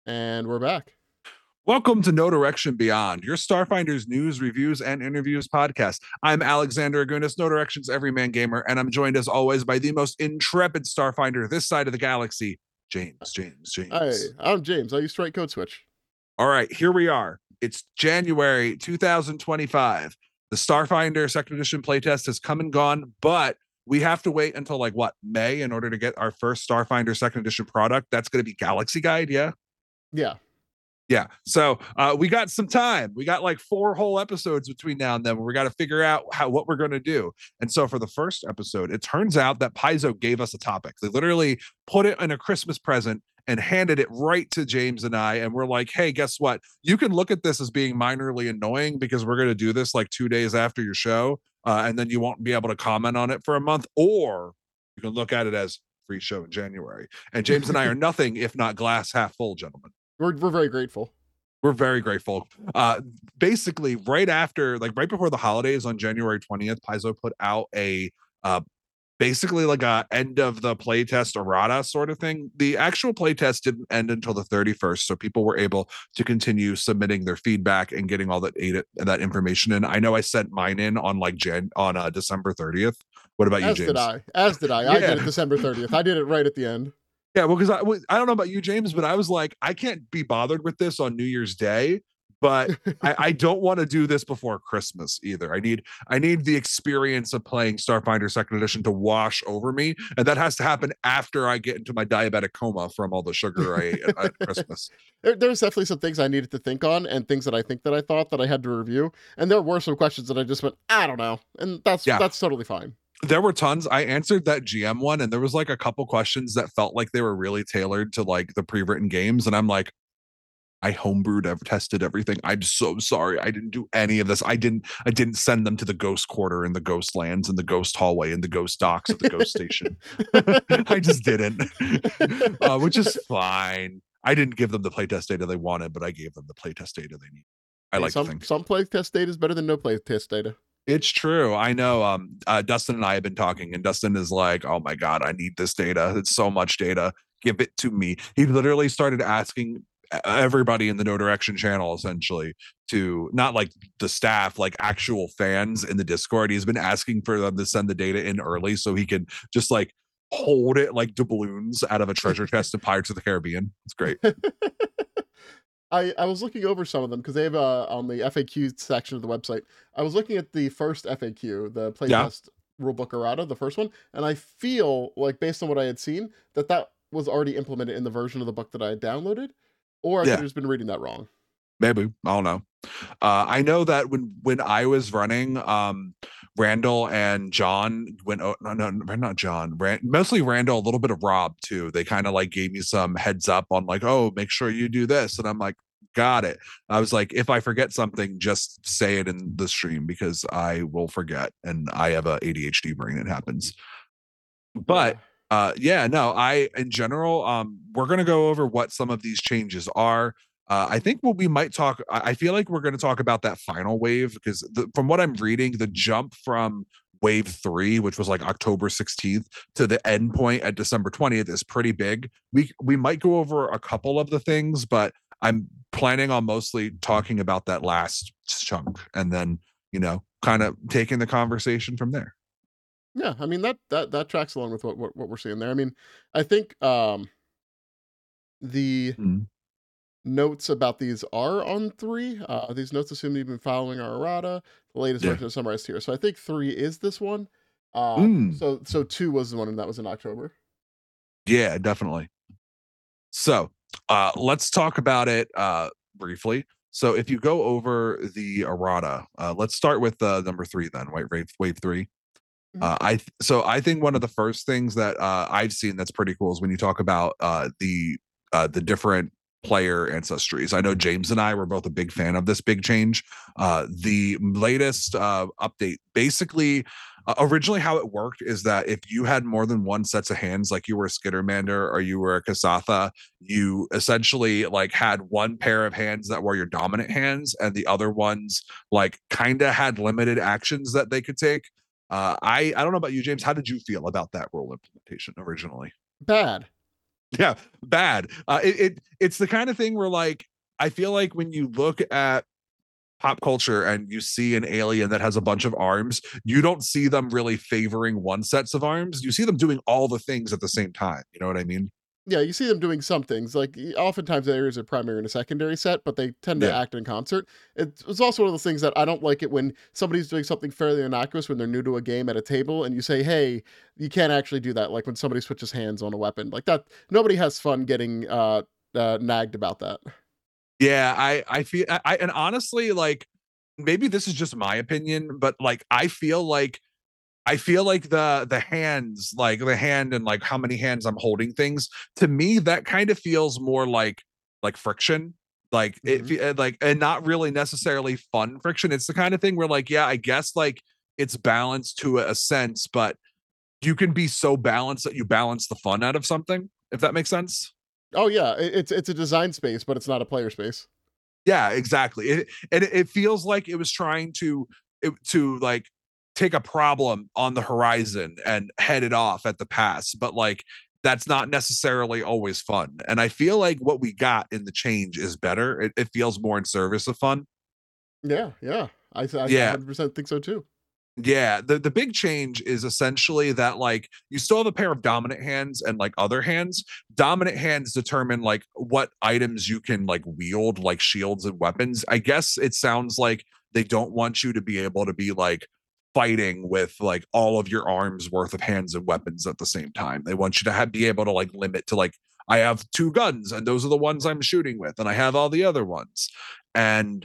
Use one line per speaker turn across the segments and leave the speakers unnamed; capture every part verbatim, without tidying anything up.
And we're back.
Welcome to No Direction Beyond, your Starfinders news, reviews, and interviews podcast. I'm Alexander Agunas, No Direction's Everyman Gamer, and I'm joined as always by the most intrepid Starfinder this side of the galaxy, James, James,
Hi,
James.
I'm James. I use straight code switch.
All right, here we are. It's January two thousand twenty-five. The Starfinder second edition playtest has come and gone, but we have to wait until like what, May in order to get our first Starfinder second edition product. That's going to be Galaxy Guide, yeah?
Yeah.
Yeah. So uh, we got some time. We got like four whole episodes between now and then where we got to figure out how what we're going to do. And so for the first episode, it turns out that Paizo gave us a topic. They literally put it in a Christmas present and handed it right to James and I. And we're like, hey, guess what? You can look at this as being minorly annoying because we're going to do this like two days after your show. Uh, and then you won't be able to comment on it for a month. Or you can look at it as free show in January. And James and I are nothing if not glass half full, gentlemen.
We're we're very grateful.
We're very grateful. Uh, basically, right after, like right before the holidays on January twentieth, Paizo put out a uh, basically like a end of the playtest errata sort of thing. The actual playtest didn't end until the thirty-first, so people were able to continue submitting their feedback and getting all that that information in. I know I sent mine in on like Jan on uh, December thirtieth. What about you,
As
James?
did I. As did I. I did it December thirtieth. I did it right at the end.
Yeah, well, because I, I don't know about you, James, but I was like, I can't be bothered with this on New Year's Day, but I, I don't want to do this before Christmas either. I need I need the experience of playing Starfinder Second Edition to wash over me, and that has to happen after I get into my diabetic coma from all the sugar I ate at, at Christmas.
There, there's definitely some things I needed to think on, and things that I think that I thought that I had to review, and there were some questions that I just went, I don't know, and that's yeah. that's totally fine.
There were tons. I answered that G M one, and there was like a couple questions that felt like they were really tailored to like the pre-written games. And I'm like, I homebrewed, I've tested everything. I'm so sorry. I didn't do any of this. I didn't, I didn't send them to the ghost quarter and the ghost lands and the ghost hallway and the ghost docks at the ghost station. I just didn't, uh, which is fine. I didn't give them the playtest data they wanted, but I gave them the playtest data they need. I hey, like
some,
to think
some playtest data is better than no playtest data.
It's true. I know. Um, uh, Dustin and I have been talking, and Dustin is like, "Oh my god, I need this data. It's so much data. Give it to me." He literally started asking everybody in the No Direction channel, essentially, to not like the staff, like actual fans in the Discord. He's been asking for them to send the data in early so he can just like hold it like doubloons out of a treasure chest in Pirates of the Caribbean. It's great.
I, I was looking over some of them because they have uh, on the F A Q section of the website. I was looking at the first F A Q, the playtest yeah. rulebook errata, the first one, and I feel like based on what I had seen that that was already implemented in the version of the book that I had downloaded, or I yeah. could have just been reading that wrong.
Maybe. I don't know. Uh, I know that when when I was running, um, Randall and John went. Oh, no, no, not John. Rand, mostly Randall. A little bit of Rob too. They kind of like gave me some heads up on like, oh, make sure you do this, and I'm like, got it. I was like, if I forget something, just say it in the stream because I will forget, and I have a A D H D brain. It happens. But uh, yeah, no. I in general, um, we're gonna go over what some of these changes are. Uh, I think what we might talk, I feel like we're going to talk about that final wave because the, from what I'm reading, the jump from wave three, which was like October sixteenth to the end point at December twentieth is pretty big. We, we might go over a couple of the things, but I'm planning on mostly talking about that last chunk and then, you know, kind of taking the conversation from there.
Yeah. I mean, that, that, that tracks along with what, what, what we're seeing there. I mean, I think um, the, mm. notes about these are on three. Uh, these notes assume you've been following our errata. The latest yeah. version is summarized here. So I think three is this one. Um, mm. So so two was the one, and that was in October.
Yeah, definitely. So uh, let's talk about it uh, briefly. So if you go over the errata, uh, let's start with uh, number three then, right? Wave, wave three. Mm-hmm. Uh, I th- so I think one of the first things that uh, I've seen that's pretty cool is when you talk about uh, the uh, the different player ancestries. I know James and I were both a big fan of this big change. Uh, the latest uh, update, basically, uh, originally how it worked is that if you had more than one sets of hands, like you were a Skittermander or you were a Kasatha, you essentially like had one pair of hands that were your dominant hands, and the other ones like kind of had limited actions that they could take. Uh, I I don't know about you, James. How did you feel about that rule implementation originally?
Bad.
Yeah, bad. Uh, it, it it's the kind of thing where like I feel like when you look at pop culture and you see an alien that has a bunch of arms, you don't see them really favoring one sets of arms. You see them doing all the things at the same time. You know what I mean?
Yeah, you see them doing some things. Like y- oftentimes there is a primary and a secondary set, but they tend to
Yeah.
act in concert. It's, it's also one of those things that I don't like it when somebody's doing something fairly innocuous when they're new to a game at a table, and you say, "Hey, you can't actually do that." Like when somebody switches hands on a weapon, like that. Nobody has fun getting uh, uh nagged about that.
Yeah, I I feel I, I and honestly like maybe this is just my opinion, but like I feel like I feel like the the hands, like the hand and like how many hands I'm holding things, to me that kind of feels more like like friction. Like it
Hmm.
fe- uh, like and not really necessarily fun friction. It's the kind of thing where like yeah, I guess like it's balanced to a, a sense, but you can be so balanced that you balance the fun out of something, if that makes sense.
Oh yeah, it, it's it's a design space, but it's not a player space.
Yeah, exactly. It, and it, it feels like it was trying to it, to like take a problem on the horizon and head it off at the pass, but like that's not necessarily always fun. And I feel like what we got in the change is better. It, it feels more in service of fun.
Yeah, yeah, I I one
Yeah,
hundred percent think so too.
yeah, the the big change is essentially that like you still have a pair of dominant hands and like other hands. Dominant hands determine like what items you can like wield, like shields and weapons. I guess it sounds like they don't want you to be able to be like fighting with like all of your arms worth of hands and weapons at the same time. They want you to have be able to like limit to like I have two guns and those are the ones I'm shooting with and I have all the other ones. And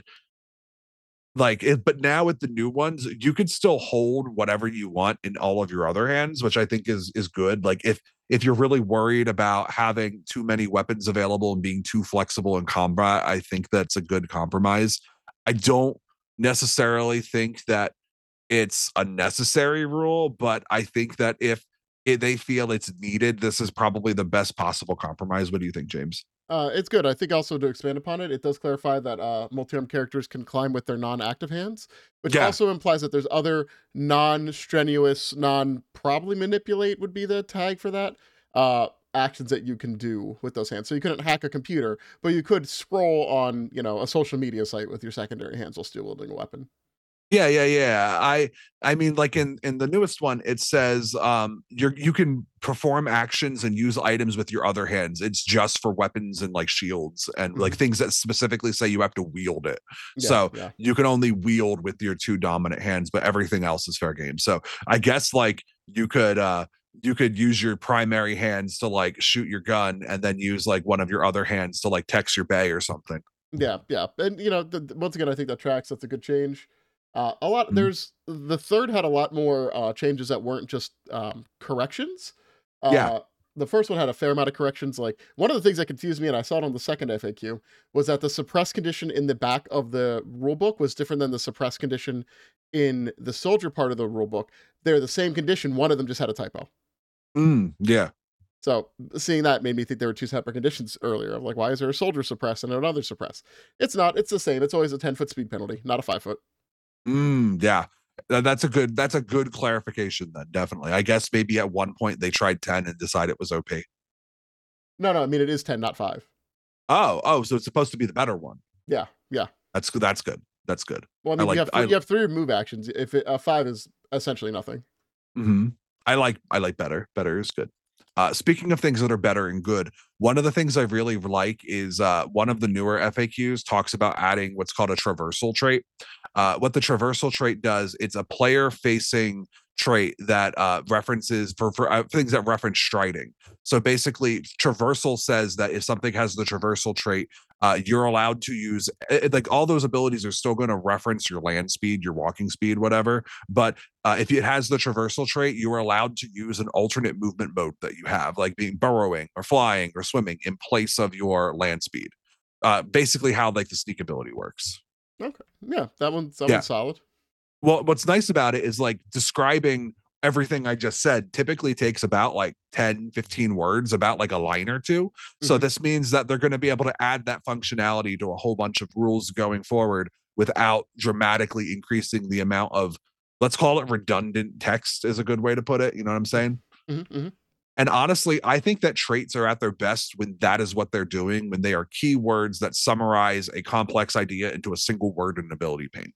like it, but now with the new ones, you could still hold whatever you want in all of your other hands, which I think is is good. Like if if you're really worried about having too many weapons available and being too flexible in combat, I think that's a good compromise. I don't necessarily think that it's a necessary rule, but I think that if it, they feel it's needed, this is probably the best possible compromise. What do you think, James?
Uh, it's good. I think also to expand upon it, it does clarify that uh, multi-arm characters can climb with their non-active hands, which
Yeah.
also implies that there's other non-strenuous, non-probably manipulate would be the tag for that, uh, actions that you can do with those hands. So you couldn't hack a computer, but you could scroll on, you know, a social media site with your secondary hands while still wielding a weapon.
Yeah, yeah, yeah. I I mean like in in the newest one it says um you're you can perform actions and use items with your other hands. It's just for weapons and like shields and like
Mhm.
things that specifically say you have to wield it.
Yeah,
So
yeah.
you can only wield with your two dominant hands, but everything else is fair game. So I guess like you could uh you could use your primary hands to like shoot your gun and then use like one of your other hands to like text your bay or something.
Yeah, yeah, and you know, the, the- once again, I think that tracks. That's a good change. Uh, a lot.
Mhm.
There's the third had a lot more uh, changes that weren't just um, corrections.
Yeah.
Uh, the first one had a fair amount of corrections. Like one of the things that confused me, and I saw it on the second F A Q, was that the suppress condition in the back of the rulebook was different than the suppress condition in the soldier part of the rulebook. They're the same condition. One of them just had a typo.
Mm, yeah.
So seeing that made me think there were two separate conditions earlier. Of like, why is there a soldier suppress and another suppress? It's not. It's the same. It's always a ten foot speed penalty, not a five foot.
Mm, yeah. Tha- That's a good that's a good clarification then, definitely. I guess maybe at one point they tried ten and decided it was O P.
No, no. I mean, it is ten, not five.
Oh, oh, so it's supposed to be the better one.
Yeah, yeah.
That's good. That's good. That's good.
Well, I
I
mean, you
like
have three,
I
you have three move actions. If it, uh, five is essentially nothing.
mhm. I like I like better. Better is good. Uh, speaking of things that are better and good, one of the things I really like is uh, one of the newer F A Qs talks about adding what's called a traversal trait. Uh, what the traversal trait does, it's a player facing trait that uh, references for, for uh, things that reference striding. So basically, traversal says that if something has the traversal trait, uh, you're allowed to use it, like all those abilities are still going to reference your land speed, your walking speed, whatever. But uh, if it has the traversal trait, you are allowed to use an alternate movement mode that you have, like being burrowing or flying or swimming in place of your land speed. Uh, basically, how like the sneak ability works.
Okay. Yeah, that one's that
Yeah.
one's solid.
Well, what's nice about it is like describing everything I just said typically takes about like ten, fifteen words, about like a line or two. So
Hmm.
this means that they're going to be able to add that functionality to a whole bunch of rules going forward without dramatically increasing the amount of, let's call it redundant text, is a good way to put it. You know what I'm saying?
Hmm. Hmm.
And honestly, I think that traits are at their best when that is what they're doing, when they are keywords that summarize a complex idea into a single word in ability pane.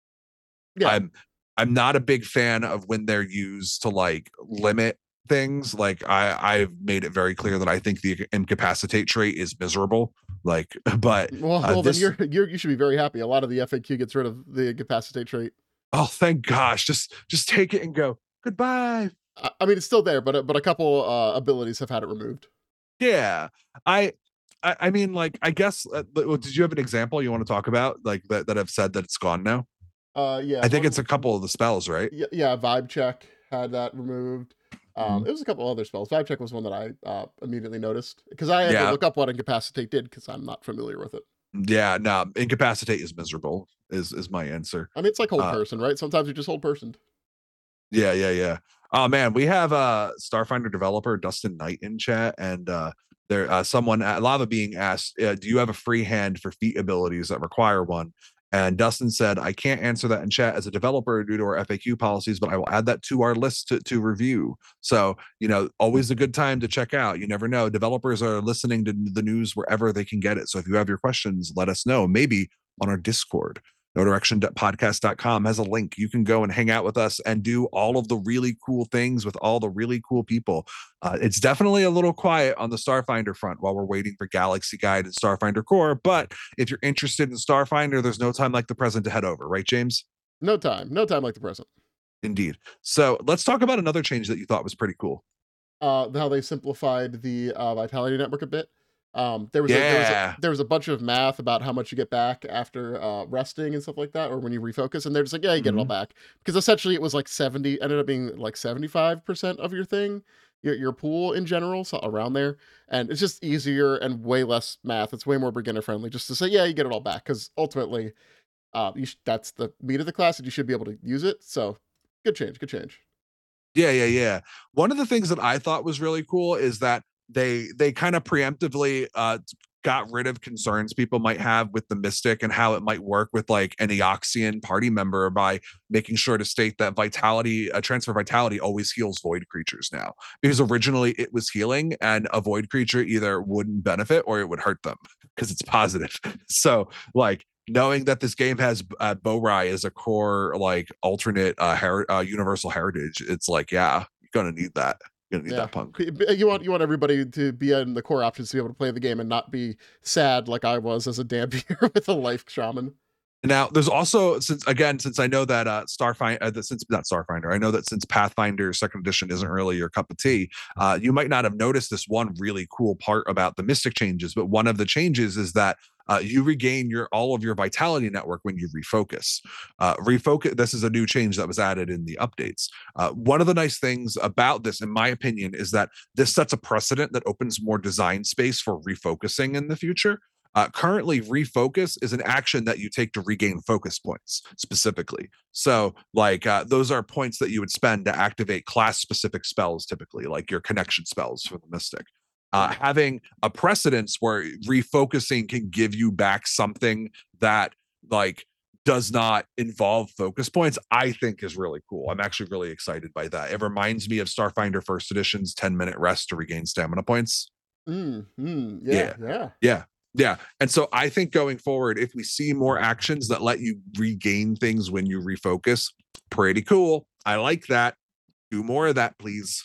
Yeah.
I'm I'm not a big fan of when they're used to like limit things. Like I I've made it very clear that I think the incapacitate trait is miserable. Like, but
Well,
uh,
well, then
this
you're you're you should be very happy. A lot of the F A Q gets rid of the incapacitate trait.
oh, thank gosh, just just take it and go goodbye.
I, I mean, it's still there, but but a couple uh, abilities have had it removed.
Yeah, I I, I mean, like, I guess. Uh, well, did you have an example you want to talk about, like that that have said that it's gone now?
Uh, yeah,
I think
one,
it's a couple of the spells, right?
yeah, yeah, vibe check had that removed. Um,
Mhm.
it was a couple other spells. Vibe check was one that I uh, immediately noticed because I had to
Yeah,
look up what incapacitate did because I'm not familiar with it.
yeah. No, incapacitate is miserable. Is is my answer.
I mean, it's like hold
Uh,
person, right? Sometimes you just hold personed.
yeah, yeah, yeah. Oh man, we have a uh, Starfinder developer Dustin Knight in chat, and uh, there uh, someone uh, Lava being asked, uh, "Do you have a free hand for feat abilities that require one?" And Dustin said, "I can't answer that in chat as a developer due to our F A Q policies, but I will add that to our list to, to review." So, you know, always a good time to check out. You never know. Developers are listening to the news wherever they can get it. So if you have your questions, let us know. Maybe on our Discord. no direction podcast dot com has a link. You can go and hang out with us and do all of the really cool things with all the really cool people. Uh, it's definitely a little quiet on the Starfinder front while we're waiting for Galaxy Guide and Starfinder Core. But if you're interested in Starfinder, there's no time like the present to head over, right, James?
No time, no time like the present.
Indeed. So let's talk about another change that you thought was pretty cool.
Uh, how they simplified the uh, Vitality Network a bit. Um, there was a there was a
Yeah.
there was a bunch of math about how much you get back after uh, resting and stuff like that, or when you refocus, and they're just like, yeah, you get it all
Mhm.
back because essentially it was like seventy, ended up being like seventy five percent of your thing, your your pool in general, so around there, and it's just easier and way less math. It's way more beginner friendly, just to say, yeah, you get it all back because ultimately, uh, you sh- that's the meat of the class, and you should be able to use it. So, good change, good change.
Yeah, yeah, yeah. One of the things that I thought was really cool is that they they kind of preemptively uh got rid of concerns people might have with the Mystic and how it might work with like an Eoxian party member by making sure to state that vitality, a transfer vitality always heals void creatures now. Because originally it was healing and a void creature either wouldn't benefit or it would hurt them because it's positive. So like knowing that this game has uh, Borai as a core like alternate uh, her- uh universal heritage, it's like yeah, you're gonna need that. You're gonna need
Yeah,
that punk.
you want you want everybody to be in the core options to be able to play the game and not be sad like I was as a Dampier with a life shaman.
Now, there's also since again, since I know that uh Starfinder, uh, since not Starfinder, I know that since Pathfinder Second Edition isn't really your cup of tea, uh, you might not have noticed this one really cool part about the Mystic changes. But one of the changes is that uh, you regain your all of your vitality network when you refocus. Uh, refocus. This is a new change that was added in the updates. Uh, one of the nice things about this, in my opinion, is that this sets a precedent that opens more design space for refocusing in the future. Uh, currently, refocus is an action that you take to regain focus points specifically. So, like, uh, those are points that you would spend to activate class specific spells, typically, like your connection spells for the Mystic. Uh, having a precedence where refocusing can give you back something that, like, does not involve focus points, I think is really cool. I'm actually really excited by that. It reminds me of Starfinder First Edition's ten minute rest to regain stamina points.
Mm, mm, yeah,
Yeah.
yeah.
Yeah. Yeah. And so I think going forward, if we see more actions that let you regain things when you refocus, pretty cool. I like that. Do more of that, please.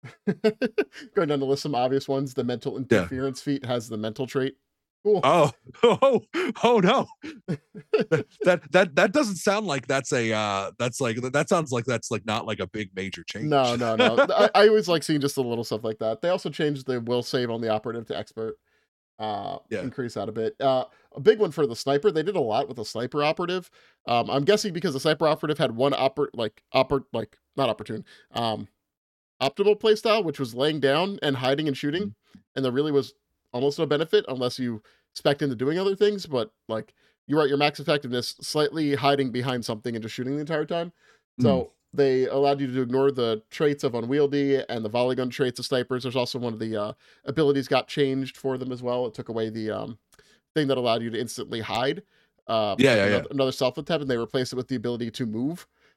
Going down to list some obvious ones. The mental
Yeah.
interference feat has the mental trait. Cool.
Oh, oh, oh no. that that that doesn't sound like that's a uh that's like that sounds like that's like not like a big major change.
No, no, no. I, I always like seeing just the little stuff like that. They also changed the will save on the operative to expert. Uh,
Yeah.
increase that a bit. Uh, a big one for the sniper. They did a lot with the sniper operative. Um, I'm guessing because the sniper operative had one oper like oper like not opportune. Um, optimal playstyle, which was laying down and hiding and shooting, and there really was almost no benefit unless you spec into doing other things. But like you were at your max effectiveness, slightly hiding behind something and just shooting the entire time.
Mm.
So they allowed you to ignore the traits of unwieldy and the volley gun traits of snipers. There's also one of the uh, abilities got changed for them as well. It took away the um, thing that allowed you to instantly hide, uh,
Yeah,
like
yeah, yeah.
another, another self attempt, and they replaced it with the ability to move.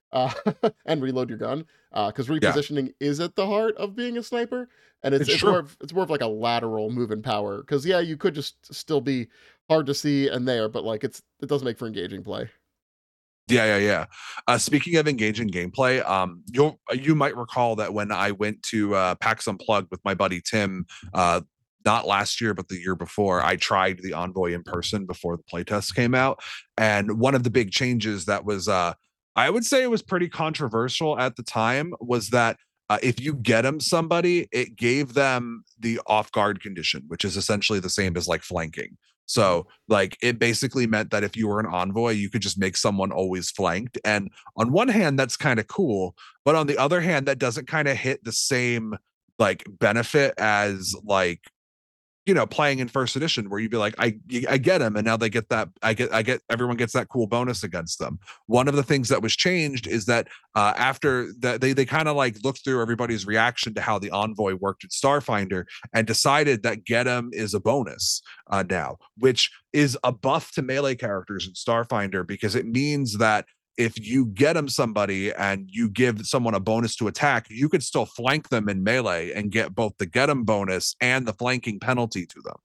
uh, and reload your gun, because uh,
Yeah,
repositioning is at the heart of being a sniper, and it's
it's
it's more
true.
of it's more of like a lateral move in power. Because yeah, you could just still be hard to see and there, but like it's it does make for engaging play.
Yeah, yeah, yeah. Uh, speaking of engaging gameplay, um, you'll you might recall that when I went to uh, PAX Unplugged with my buddy Tim, uh, not last year but the year before, I tried the Envoy in person before the playtest came out, and one of the big changes that was, uh, I would say, it was pretty controversial at the time, was that uh, if you get them somebody, it gave them the off guard condition, which is essentially the same as like flanking.
Mhm.
So like it basically meant that if you were an envoy, you could just make someone always flanked. And on one hand, that's kind of cool, but on the other hand, that doesn't kind of hit the same like benefit as like, you know, playing in first edition where you'd be like, I I get them, and now they get that I get I get everyone gets that cool bonus against them. One of the things that was changed is that uh, after that they they kind of like looked through everybody's reaction to how the envoy worked in Starfinder and decided that get them is a bonus uh, now, which is a buff to melee characters in Starfinder because it means that if you get them somebody and you give someone a bonus to attack, you could still flank them in melee and get both the get them bonus and the flanking penalty to them.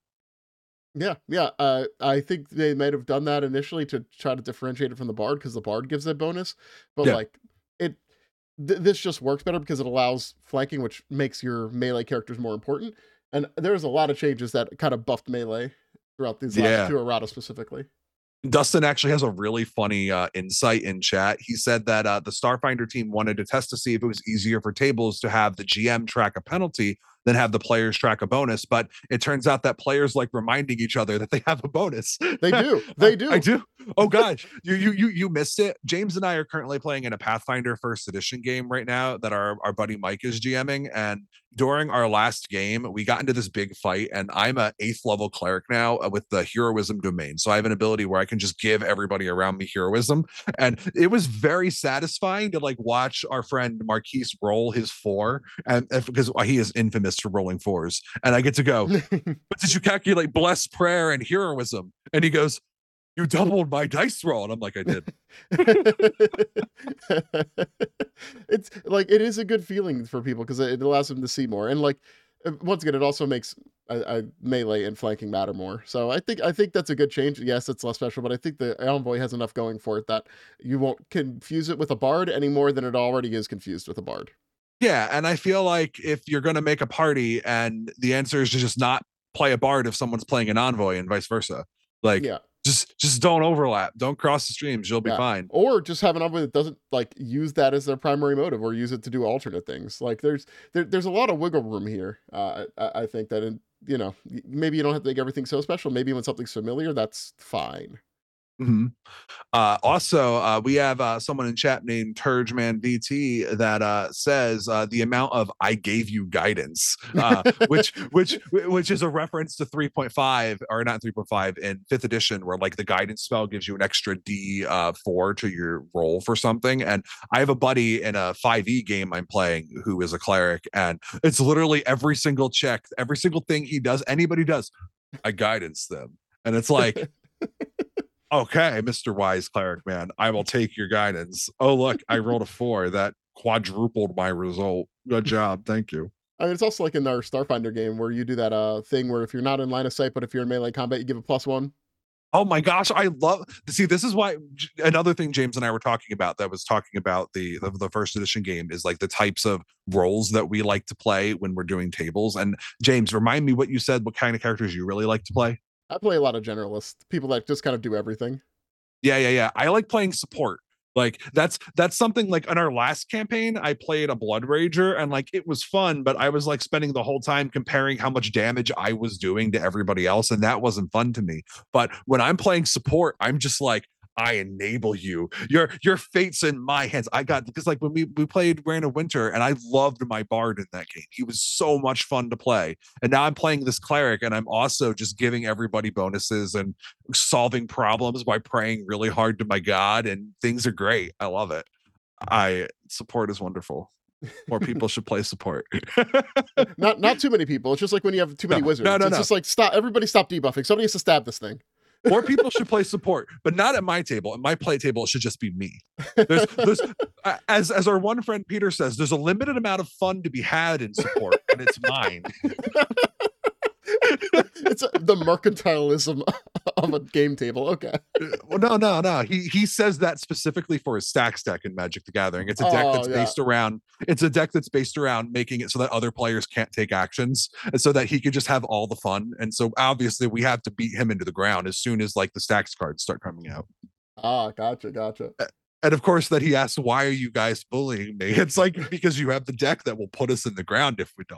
Yeah, yeah. Uh, I think they might have done that initially to try to differentiate it from the bard because the bard gives a bonus, but
Yeah.
like it, th- this just works better because it allows flanking, which makes your melee characters more important. And there's a lot of changes that kind of buffed melee throughout these last
Yeah.
two errata specifically.
Dustin actually has a really funny uh, insight in chat. He said that uh, the Starfinder team wanted to test to see if it was easier for tables to have the G M track a penalty than have the players track a bonus. But it turns out that players like reminding each other that they have a bonus.
They do.
I,
They
I
do.
do. Oh gosh, you you you you missed it. James and I are currently playing in a Pathfinder First Edition game right now that our our buddy Mike is GMing, and during our last game, we got into this big fight, and I'm a eighth level cleric now uh, with the heroism domain. So I have an ability where I can just give everybody around me heroism. And it was very satisfying to like watch our friend Marquise roll his four, and because he is infamous for rolling fours. And I get to go, but did you calculate blessed prayer and heroism? And he goes, you doubled my dice roll. And I'm like, I did.
It's like it is a good feeling for people because it allows them to see more, and like uh, once again, it also makes a, a melee and flanking matter more. So I think I think that's a good change. Yes, it's less special, but I think the envoy has enough going for it that you won't confuse it with a bard any more than it already is confused with a bard.
Yeah, and I feel like if you're going to make a party and the answer is to just not play a bard if someone's playing an envoy and vice versa, like
Yeah.
just just don't overlap, don't cross the streams, you'll be
Yeah.
fine.
Or just have an envoy that doesn't like use that as their primary motive or use it to do alternate things. Like there's there, there's a lot of wiggle room here. Uh, I, I think that in, you know, maybe you don't have to make everything so special. Maybe when something's familiar, that's fine.
Mhm. Uh, also, uh, we have uh, someone in chat named Turgeman V T that uh, says uh, the amount of "I gave you guidance," uh, which which which is a reference to three point five or not three point five in fifth edition, where like the guidance spell gives you an extra D uh, four to your roll for something. And I have a buddy in a five E game I'm playing who is a cleric, and it's literally every single check, every single thing he does, anybody does, I guidance them, and it's like. Okay, Mister Wise Cleric Man, I will take your guidance. Oh, look, I rolled a four. That quadrupled my result. Good job. Thank you.
I mean, it's also like in our Starfinder game where you do that uh thing where if you're not in line of sight, but if you're in melee combat, you give a plus one.
Oh my gosh, I love see this is why another thing James and I were talking about that was talking about the, the the first edition game is like the types of roles that we like to play when we're doing tables. And James, remind me what you said, what kind of characters you really like to play?
I play a lot of generalists, people that just kind of do everything.
Yeah, yeah, yeah. I like playing support. Like that's that's something like in our last campaign, I played a Blood Rager and like it was fun, but I was like spending the whole time comparing how much damage I was doing to everybody else, and that wasn't fun to me. But when I'm playing support, I'm just like, I enable you. Your your fate's in my hands. I got because like when we we played Rain of Winter, and I loved my bard in that game. He was so much fun to play. And now I'm playing this cleric, and I'm also just giving everybody bonuses and solving problems by praying really hard to my god, and things are great. I love it. I support is wonderful. More people should play support.
not not too many people. It's just like when you have too many
no,
wizards.
No, no,
it's
no.
just like stop. Everybody stop debuffing. Somebody has to stab this thing.
More people should play support, but not at my table. At my play table, it should just be me. There's, there's, as as our one friend Peter says, there's a limited amount of fun to be had in support, and it's mine.
It's a, the mercantilism of a game table. Okay.
Well, no, no, no. He he says that specifically for his stacks deck in Magic the Gathering. It's a deck
Oh,
that's
yeah.
based around. It's a deck that's based around making it so that other players can't take actions, and so that he could just have all the fun. And so obviously we have to beat him into the ground as soon as like the stacks cards start coming out.
Ah, gotcha, gotcha.
And of course, that he asks, "Why are you guys bullying me?" It's like, because you have the deck that will put us in the ground if we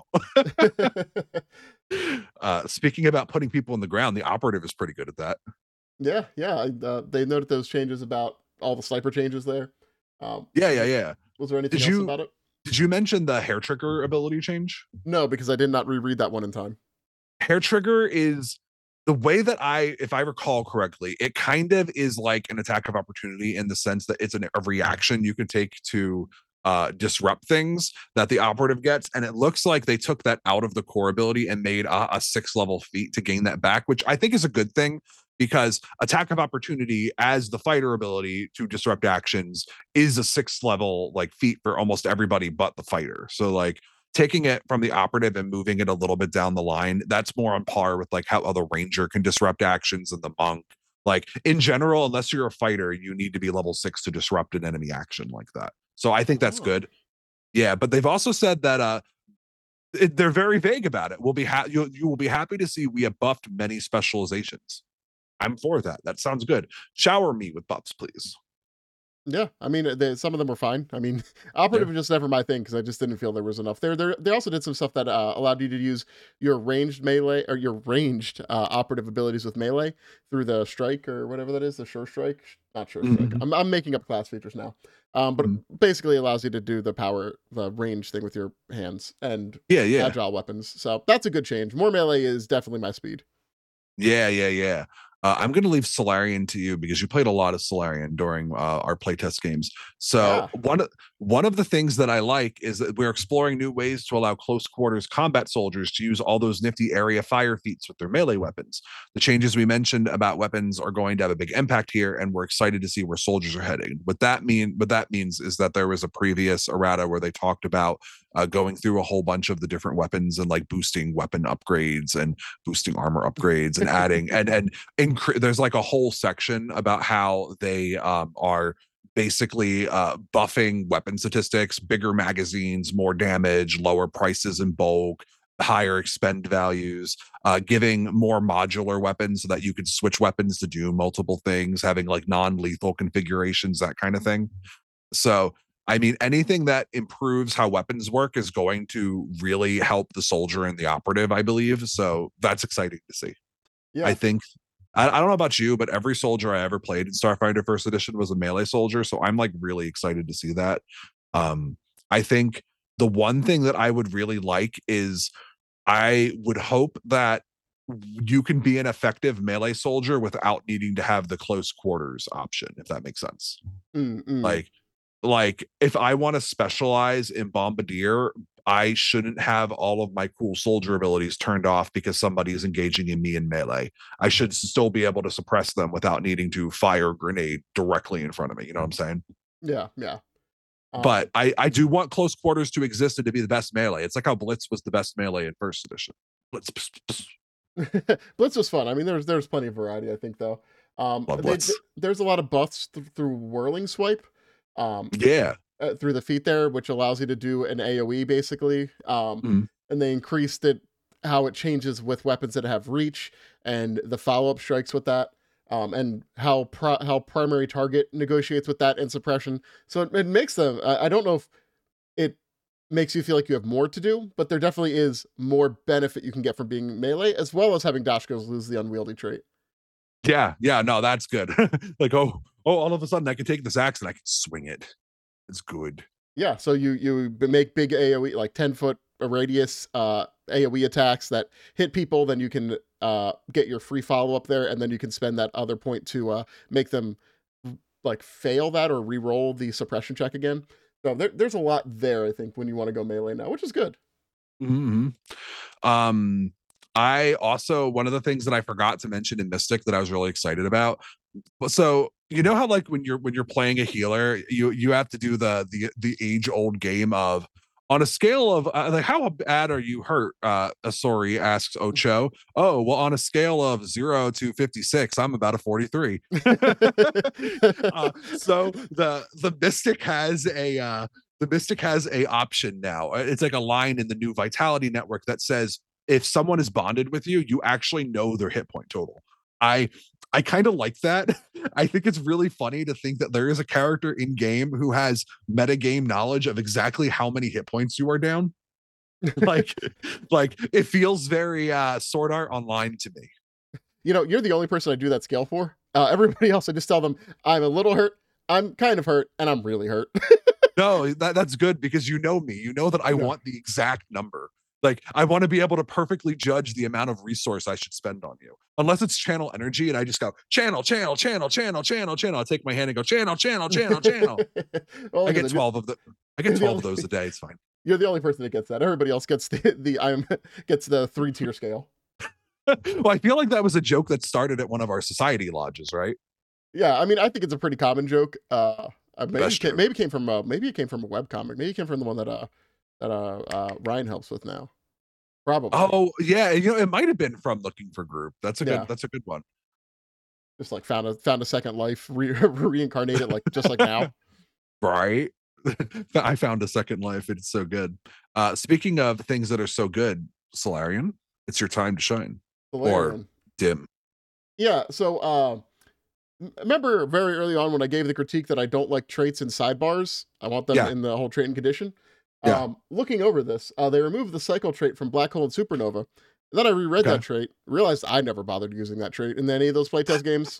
don't. uh, speaking about putting people in the ground, the operative is pretty good at that.
Yeah, yeah. Uh, they noted those changes about all the sniper changes there. Um,
yeah, yeah, yeah.
Was there anything
did
else
you,
about it?
Did you mention the hair trigger ability change?
No, because I did not reread that one in time.
Hair trigger is the way that I, if I recall correctly, it kind of is like an attack of opportunity in the sense that it's an, a reaction you can take to uh, disrupt things that the operative gets. And it looks like they took that out of the core ability and made a, a six level feat to gain that back, which I think is a good thing, because attack of opportunity as the fighter ability to disrupt actions is a six level like feat for almost everybody but the fighter. So like, taking it from the operative and moving it a little bit down the line, that's more on par with like how other ranger can disrupt actions and the monk. Like in general, unless you're a fighter, you need to be level six to disrupt an enemy action like that. So I think that's oh. good. Yeah, but they've also said that uh it, they're very vague about it. We'll be ha- you, you will be happy to see we have buffed many specializations. I'm for that. That sounds good. Shower me with buffs, please.
Yeah, I mean, they, some of them were fine. I mean, operative yeah. was just never my thing because I just didn't feel there was enough. There, there, they also did some stuff that uh, allowed you to use your ranged melee or your ranged uh, operative abilities with melee through the strike or whatever that is, the sure strike, not sure strike. Mm-hmm. I'm, I'm making up class features now, um, but mm-hmm. it basically allows you to do the power, the range thing with your hands and
yeah, yeah,
agile weapons. So that's a good change. More melee is definitely my speed.
Yeah, yeah, yeah. Uh, I'm going to leave Solarian to you because you played a lot of Solarian during uh, our playtest games. So yeah. one of one of the things that I like is that we're exploring new ways to allow close quarters combat soldiers to use all those nifty area fire feats with their melee weapons. The changes we mentioned about weapons are going to have a big impact here, and we're excited to see where soldiers are heading. What that mean? What that means is that there was a previous errata where they talked about uh, going through a whole bunch of the different weapons and like boosting weapon upgrades and boosting armor upgrades and adding and and inc- there's like a whole section about how they um, are basically uh, buffing weapon statistics, bigger magazines, more damage, lower prices in bulk, higher expend values, uh, giving more modular weapons so that you could switch weapons to do multiple things, having like non-lethal configurations, that kind of thing. So, I mean, anything that improves how weapons work is going to really help the soldier and the operative, I believe. So that's exciting to see. Yeah. I think I, I don't know about you, but every soldier I ever played in Starfighter First Edition was a melee soldier. So I'm like really excited to see that. Um, I think the one thing that I would really like is I would hope that you can be an effective melee soldier without needing to have the close quarters option, if that makes sense.
Mm-mm.
Like, like if I want to specialize in Bombardier, I shouldn't have all of my cool soldier abilities turned off because somebody is engaging in me in melee. I should still be able to suppress them without needing to fire a grenade directly in front of me. You know what I'm saying?
Yeah, yeah.
Um, but I, I do want close quarters to exist and to be the best melee. It's like how Blitz was the best melee in First Edition. Blitz.
Blitz was fun. I mean, there's there's plenty of variety, I think, though. Um, they, there's a lot of buffs th- through Whirling Swipe. Um,
yeah.
Uh, through the feat there, which allows you to do an A O E basically. Um, mm. And they increased it, how it changes with weapons that have reach and the follow-up strikes with that. Um, and how pro- how primary target negotiates with that and suppression. So it, it makes them, I, I don't know if it makes you feel like you have more to do, but there definitely is more benefit you can get from being melee, as well as having Dashkos lose the unwieldy trait.
Yeah, yeah, no, that's good. Like, oh, oh, all of a sudden I can take this axe and I can swing it. It's good.
Yeah, so you you make big A O E, like ten foot radius uh, A O E attacks that hit people, then you can uh, get your free follow-up there, and then you can spend that other point to uh, make them like fail that or re-roll the suppression check again. So there, there's a lot there, I think, when you want to go melee now, which is good.
Mm-hmm. Um, I also, one of the things that I forgot to mention in Mystic that I was really excited about, so you know how like when you're when you're playing a healer, you you have to do the the the age old game of on a scale of uh, like how bad are you hurt? Uh, Asori asks Ocho. Oh well, on a scale of zero to fifty-six, I'm about a forty-three. uh, so the the Mystic has a uh, the Mystic has a option now. It's like a line in the new Vitality Network that says if someone is bonded with you, you actually know their hit point total. I I kind of like that. I think it's really funny to think that there is a character in game who has metagame knowledge of exactly how many hit points you are down. like, like it feels very uh, Sword Art Online to me.
You know, you're the only person I do that scale for. Uh, everybody else, I just tell them I'm a little hurt, I'm kind of hurt, and I'm really hurt.
No, that, that's good because you know me. You know that I yeah. want the exact number. Like, I want to be able to perfectly judge the amount of resource I should spend on you. Unless it's channel energy and I just go, channel, channel, channel, channel, channel, channel. I take my hand and go, channel, channel, channel, channel. well, I get twelve of the I get twelve of those a day. It's fine.
You're the only person that gets that. Everybody else gets the the I'm gets the three tier scale.
Well, I feel like that was a joke that started at one of our society lodges, right?
Yeah, I mean, I think it's a pretty common joke. Uh, maybe it came, maybe it came from uh, maybe it came from a webcomic. Maybe it came from the one that uh that uh, uh Ryan helps with now. Probably.
Oh yeah, you know, it might have been from Looking for Group. That's a
yeah.
good. That's a good one.
Just like found a found a second life, re- reincarnated like just like now.
Right. I found a second life. It's so good. Uh, speaking of things that are so good, Solarian, it's your time to shine. Solarian. Or dim.
Yeah. So uh, remember very early on when I gave the critique that I don't like traits in sidebars. I want them yeah. in the whole trait and condition. Yeah. Um, looking over this, uh, they removed the cycle trait from Black Hole and Supernova. And then I reread okay. that trait, realized I never bothered using that trait in any of those playtest games.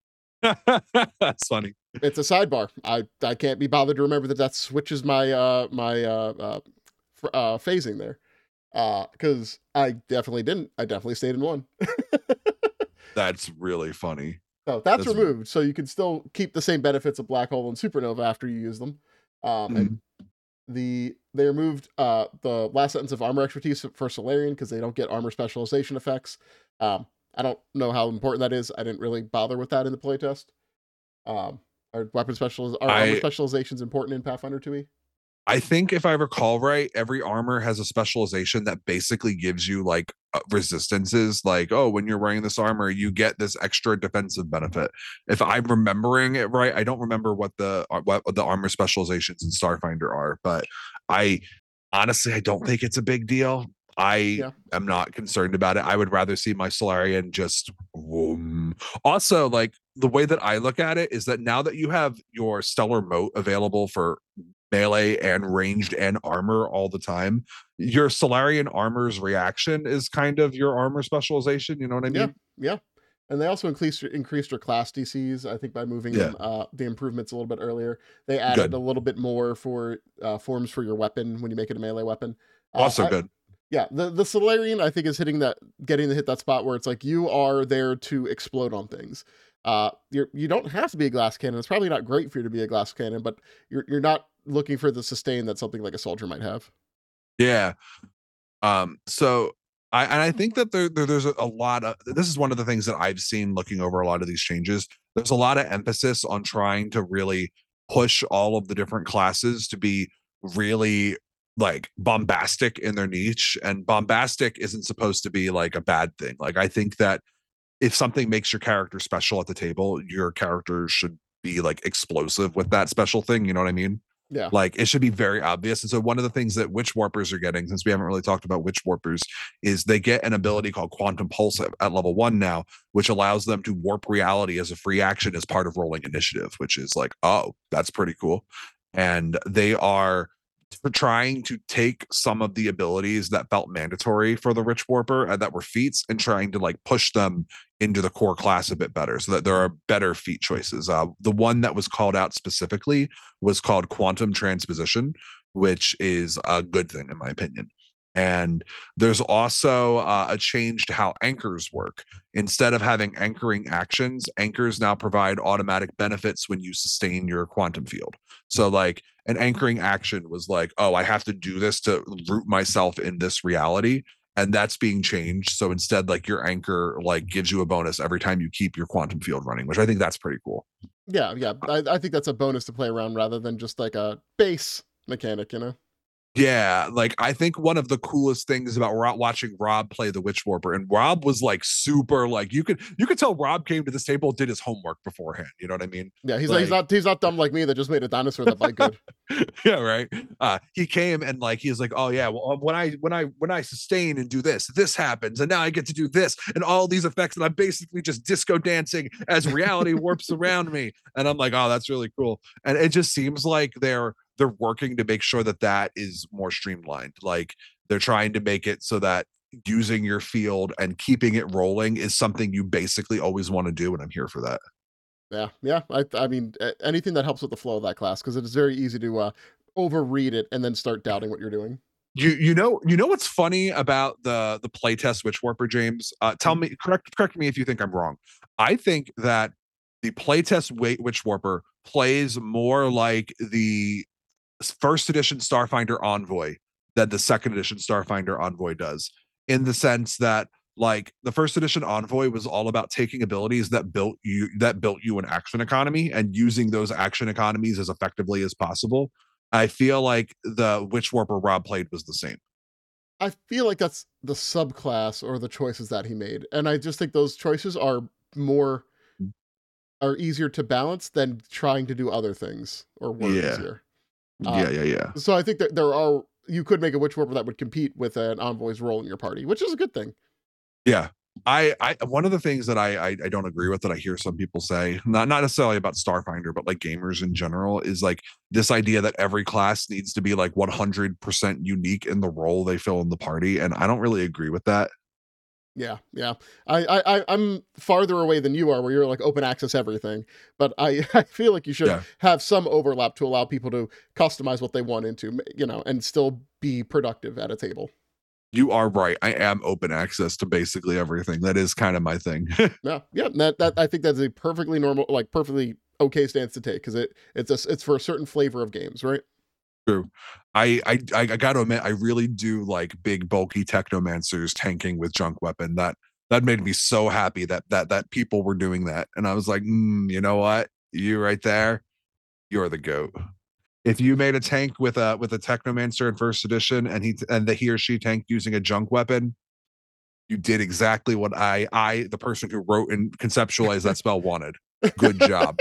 That's funny.
It's a sidebar. I, I can't be bothered to remember that that switches my uh, my uh, uh, f- uh, phasing there. Because uh, I definitely didn't. I definitely stayed in one.
That's really funny.
So that's, that's removed. So you can still keep the same benefits of Black Hole and Supernova after you use them. Um, mm-hmm. And The they removed uh, the last sentence of armor expertise for Solarian because they don't get armor specialization effects. Um, I don't know how important that is. I didn't really bother with that in the playtest. Um, are weapon special are I, armor specializations important in Pathfinder two E?
I think if I recall right, every armor has a specialization that basically gives you like uh, resistances. Like, oh, when you're wearing this armor, you get this extra defensive benefit. If I'm remembering it right, I don't remember what the uh, what the armor specializations in Starfinder are, but I honestly I don't think it's a big deal. I yeah. am not concerned about it. I would rather see my Solarian just whoom. Also, like the way that I look at it is that now that you have your Stellar Moat available for melee and ranged and armor all the time, your Solarian armor's reaction is kind of your armor specialization. You know what I mean?
Yeah, yeah. And they also increased increased their class D Cs, I think, by moving yeah. them, uh, the improvements a little bit earlier. They added good. a little bit more for uh, forms for your weapon when you make it a melee weapon. Uh,
also
I,
good.
Yeah, the, the Solarian, I think, is hitting that, getting to hit that spot where it's like you are there to explode on things. Uh, you're, you don't have to be a glass cannon. It's probably not great for you to be a glass cannon, but you're you're not looking for the sustain that something like a soldier might have.
Yeah. Um. So I and I think that there, there there's a, a lot of this is one of the things that I've seen looking over a lot of these changes. There's a lot of emphasis on trying to really push all of the different classes to be really like bombastic in their niche, and bombastic isn't supposed to be like a bad thing. Like I think that if something makes your character special at the table, your character should be like explosive with that special thing. You know what I mean?
Yeah.
Like it should be very obvious. And so one of the things that Witch Warpers are getting, since we haven't really talked about Witch Warpers, is they get an ability called Quantum Pulse at, at level one now, which allows them to warp reality as a free action as part of rolling initiative, which is like, oh, that's pretty cool. And they are for trying to take some of the abilities that felt mandatory for the Witch Warper and that were feats and trying to like push them into the core class a bit better so that there are better feat choices. Uh, the one that was called out specifically was called Quantum Transposition, which is a good thing in my opinion. And there's also uh, a change to how anchors work. Instead of having anchoring actions, anchors now provide automatic benefits when you sustain your quantum field. So like an anchoring action was like, oh, I have to do this to root myself in this reality. And that's being changed. So instead, like your anchor like gives you a bonus every time you keep your quantum field running, which I think that's pretty cool.
Yeah, yeah. I, I think that's a bonus to play around rather than just like a base mechanic, you know?
Yeah, like I think one of the coolest things about Ro- watching Rob play the Witch Warper, and Rob was like super like you could you could tell Rob came to this table, did his homework beforehand. You know what I mean?
Yeah, he's not, he's
Like
not he's not dumb like me that just made a dinosaur that bite good.
yeah, right. Uh, he came and like he's like, oh yeah, well when I when I when I sustain and do this, this happens, and now I get to do this and all these effects, and I'm basically just disco dancing as reality warps around me, and I'm like, oh, that's really cool. And it just seems like they're they're working to make sure that that is more streamlined. Like they're trying to make it so that using your field and keeping it rolling is something you basically always want to do, and I'm here for that.
Yeah, yeah. I I mean anything that helps with the flow of that class because it is very easy to uh, overread it and then start doubting what you're doing.
You you know you know what's funny about the the playtest Witch Warper, James? Uh, tell me correct correct me if you think I'm wrong. I think that the playtest Witch Warper plays more like the first edition Starfinder Envoy that the second edition Starfinder Envoy does, in the sense that like the first edition Envoy was all about taking abilities that built you that built you an action economy and using those action economies as effectively as possible. I feel like the Witch Warper Rob played was the same.
I feel like that's the subclass or the choices that he made, and I just think those choices are more are easier to balance than trying to do other things or work
Yeah.
easier.
Yeah,
Um,
yeah, yeah.
So I think that there are you could make a Witch Warper that would compete with an Envoy's role in your party, which is a good thing.
Yeah. I, I one of the things that I, I I don't agree with that I hear some people say, not not necessarily about Starfinder, but like gamers in general, is like this idea that every class needs to be like one hundred percent unique in the role they fill in the party, and I don't really agree with that.
Yeah, yeah. I, I, I'm farther away than you are, where you're like open access everything. But I, I feel like you should
Yeah.
have some overlap to allow people to customize what they want into, you know, and still be productive at a table.
You are right. I am open access to basically everything. That is kind of my thing.
Yeah, yeah. That, that I think that's a perfectly normal, like perfectly okay stance to take because it it's a, it's for a certain flavor of games, right?
True. I, I I got to admit, I really do like big bulky technomancers tanking with junk weapon. That that made me so happy that that that people were doing that, and I was like, mm, you know what, you right there, you're the goat. If you made a tank with a with a technomancer in first edition, and he and the he or she tanked using a junk weapon, you did exactly what I I the person who wrote and conceptualized that spell wanted. Good job.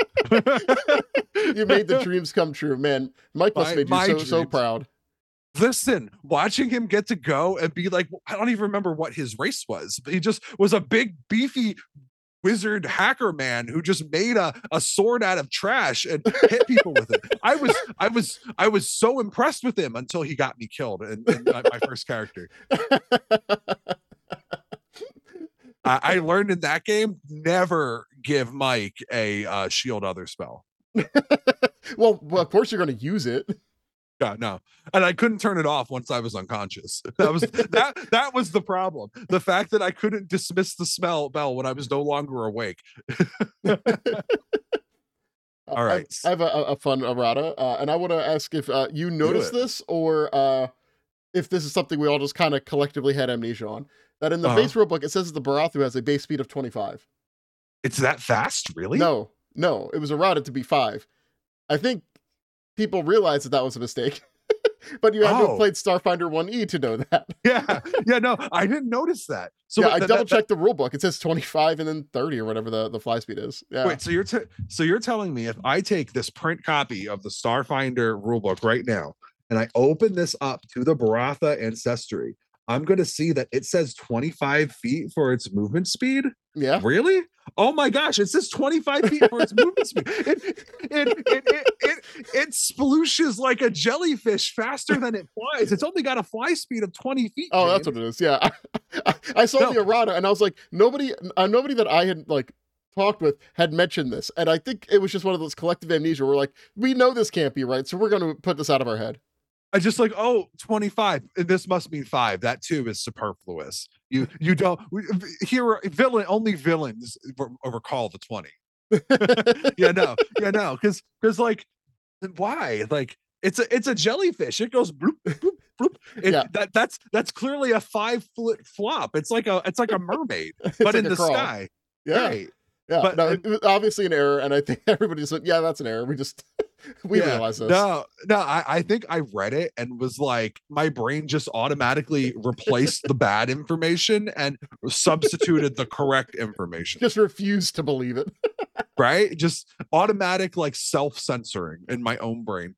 You made the dreams come true, man. Mike must have made you so so proud.
Listen, watching him get to go and be like, I don't even remember what his race was, but he just was a big, beefy wizard hacker man who just made a, a sword out of trash and hit people with it. I was, I was, I was so impressed with him until he got me killed in, in my, my first character. I, I learned in that game, never give Mike a uh, shield other spell.
well, well, of course you're going to use it.
Yeah, no, and I couldn't turn it off once I was unconscious. That was that that was the problem. The fact that I couldn't dismiss the smell bell when I was no longer awake. All right,
I have, I have a, a fun errata, uh, and I want to ask if uh, you noticed this or uh, if this is something we all just kind of collectively had amnesia on. That in the uh-huh. base rulebook it says that the Barathu has a base speed of twenty-five.
It's that fast, really?
No, no, it was errata to be five. I think people realized that that was a mistake, but you had oh. to have played Starfinder one E to know that.
yeah, yeah, no, I didn't notice that. So
yeah,
wait,
I
that,
double
that,
checked that, the rule book. It says twenty-five and then thirty or whatever the, the fly speed is. Yeah.
Wait, so you're t- so you're telling me if I take this print copy of the Starfinder rulebook right now and I open this up to the Baratha Ancestry, I'm going to see that it says twenty-five feet for its movement speed?
Yeah.
Really? Oh my gosh, it says twenty-five feet for its movement speed. It it it it it, it splooshes like a jellyfish faster than it flies. It's only got a fly speed of twenty feet.
Oh,
James.
That's what it is. Yeah. I, I saw no. the errata and I was like, nobody uh, nobody that I had like talked with had mentioned this. And I think it was just one of those collective amnesia. We're like, we know this can't be right, so we're going to put this out of our head.
I just like, oh, twenty-five. This must mean five. That too is superfluous. You you don't here villain only villains recall the twenty. yeah, no, yeah, no, because because like why? Like it's a it's a jellyfish. It goes bloop, bloop, bloop. It, yeah. That that's that's clearly a five foot flop. It's like a it's like a mermaid, but like in the crawl. Sky.
Yeah.
Right.
Yeah,
But
no, it
and
it was obviously an error, and I think everybody just went, "Yeah, that's an error." We just we
yeah,
realize this.
no, no, I, I think I read it and was like, my brain just automatically replaced the bad information and substituted the correct information.
Just refuse to believe it.
Right? Just automatic like self-censoring in my own brain.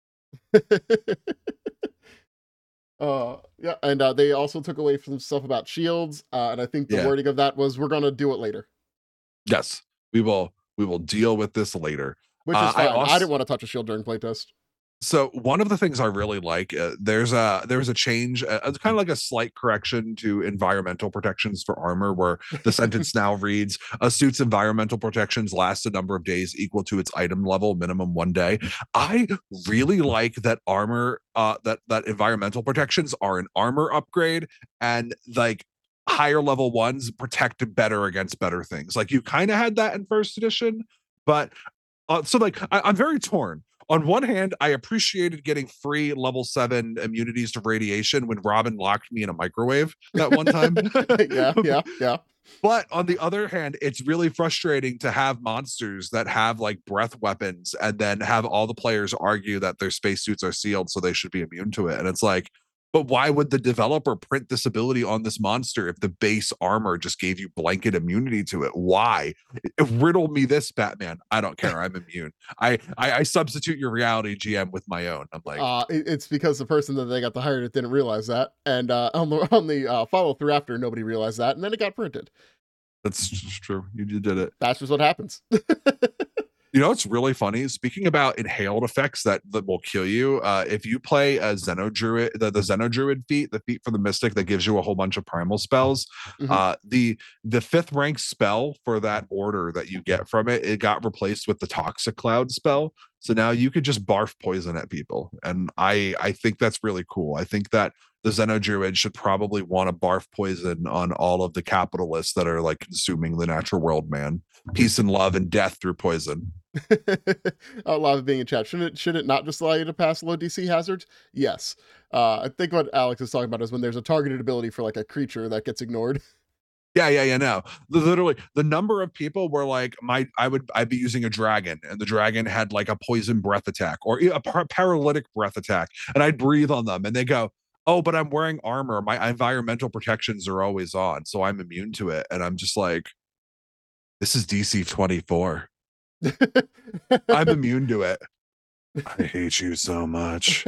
Uh, yeah, and uh, they also took away some stuff about shields, uh, and I think the
Yeah.
wording of that was, "We're gonna do it later,"
Yes. We will we will deal with this later.
which
Uh,
is
I
fine. I
also
didn't want to touch a shield during playtest.
so one of the things I really like, uh, there's a there's a change, uh, it's kind of like a slight correction to environmental protections for armor, where the sentence now reads: "A suit's environmental protections last a number of days equal to its item level, minimum one day." I really like that armor, uh, that that environmental protections are an armor upgrade, and like higher level ones protect better against better things. Like you kind of had that in first edition, but uh, so like I, I'm very torn. On one hand, I appreciated getting free level seven immunities to radiation when Robin locked me in a microwave that one time.
Yeah, yeah, yeah.
But on the other hand, it's really frustrating to have monsters that have like breath weapons and then have all the players argue that their spacesuits are sealed, so they should be immune to it. And it's like, but why would the developer print this ability on this monster if the base armor just gave you blanket immunity to it? Why? Riddle me this, Batman. I don't care. I'm immune. I, I I substitute your reality G M with my own. I'm like,
Uh, it, it's because the person that they got to hire it didn't realize that, and uh, on the on the uh, follow through after, nobody realized that, and then it got printed.
that's just true. You did it.
That's just what happens.
You know, it's really funny. Speaking about inhaled effects that, that will kill you, uh, if you play a Xenodruid, the, the Xenodruid feat, the feat for the Mystic that gives you a whole bunch of primal spells,
Mhm.
uh, the the fifth rank spell for that order that you get from it, it got replaced with the Toxic Cloud spell. So now you could just barf poison at people, and I I think that's really cool. I think that the Xenodruid should probably want to barf poison on all of the capitalists that are like consuming the natural world, man. Peace and love and death through poison.
A lot of being in chat. Should it should it not just allow you to pass low D C hazards? Yes. Uh, I think what Alex is talking about is when there's a targeted ability for like a creature that gets ignored.
Yeah, yeah, yeah. No, literally, the number of people were like, my, I would, I'd be using a dragon, and the dragon had like a poison breath attack or a par- paralytic breath attack, and I'd breathe on them, and they go, "Oh, but I'm wearing armor. My environmental protections are always on, so I'm immune to it." And I'm just like, this is D C twenty-four. I'm immune to it. I hate you so much.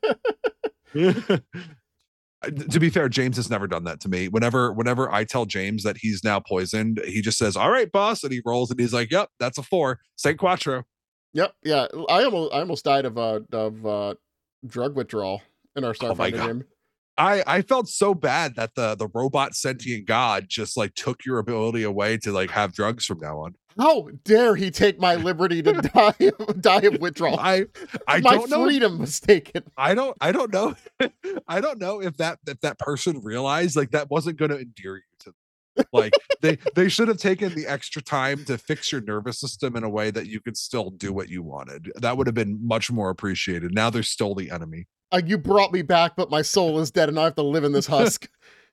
To be fair, James has never done that to me. Whenever, whenever I tell James that he's now poisoned, he just says, "All right, boss," and he rolls, and he's like, "Yep, that's a four. Saint Quattro."
Yep. Yeah. I almost I almost died of uh of uh drug withdrawal in our
Oh my
Starfighter
god.
game.
I I felt so bad that the the robot sentient god just like took your ability away to like have drugs from now on.
How dare he take my liberty to die of, die of withdrawal?
I I
my
don't know.
freedom was taken.
I don't I don't know. I don't know if that if that person realized like that wasn't going to endear you to them. Like they they should have taken the extra time to fix your nervous system in a way that you could still do what you wanted. That would have been much more appreciated. Now they're still the enemy.
Uh, you brought me back, but my soul is dead, and I have to live in this husk.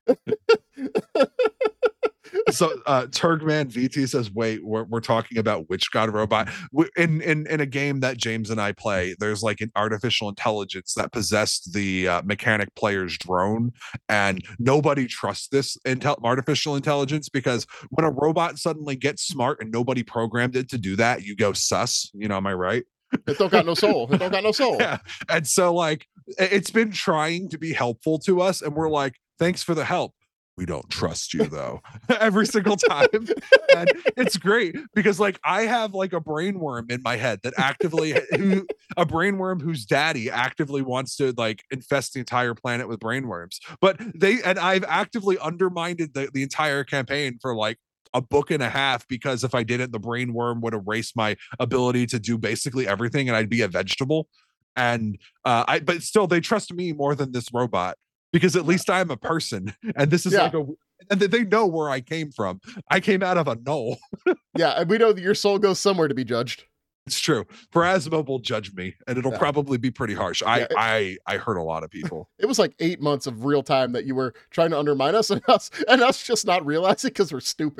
So uh Turgman V T says, wait, we're, we're talking about Witch God Robot. In, in in a game that James and I play, there's like an artificial intelligence that possessed the uh, mechanic player's drone, and nobody trusts this intel- artificial intelligence, because when a robot suddenly gets smart and nobody programmed it to do that, you go sus. You know, am I right?
It don't got no soul. It don't got no soul.
Yeah. And so like it's been trying to be helpful to us, and we're like, thanks for the help. We don't trust you though. Every single time. And it's great because like I have like a brainworm in my head that actively who, a brainworm whose daddy actively wants to like infest the entire planet with brainworms. But they and I've actively undermined the, the entire campaign for like a book and a half, because if I didn't, the brainworm would erase my ability to do basically everything and I'd be a vegetable. And uh I but still they trust me more than this robot, because at least I'm a person, and this is
Yeah.
like a and they know where I came from. I came out of a knoll.
Yeah, and we know that your soul goes somewhere to be judged.
It's true. Pharasma will judge me, and it'll
Yeah.
probably be pretty harsh. I
Yeah, it-
I I hurt a lot of people.
It was like eight months of real time that you were trying to undermine us, and us and us just not realizing because we're stupid.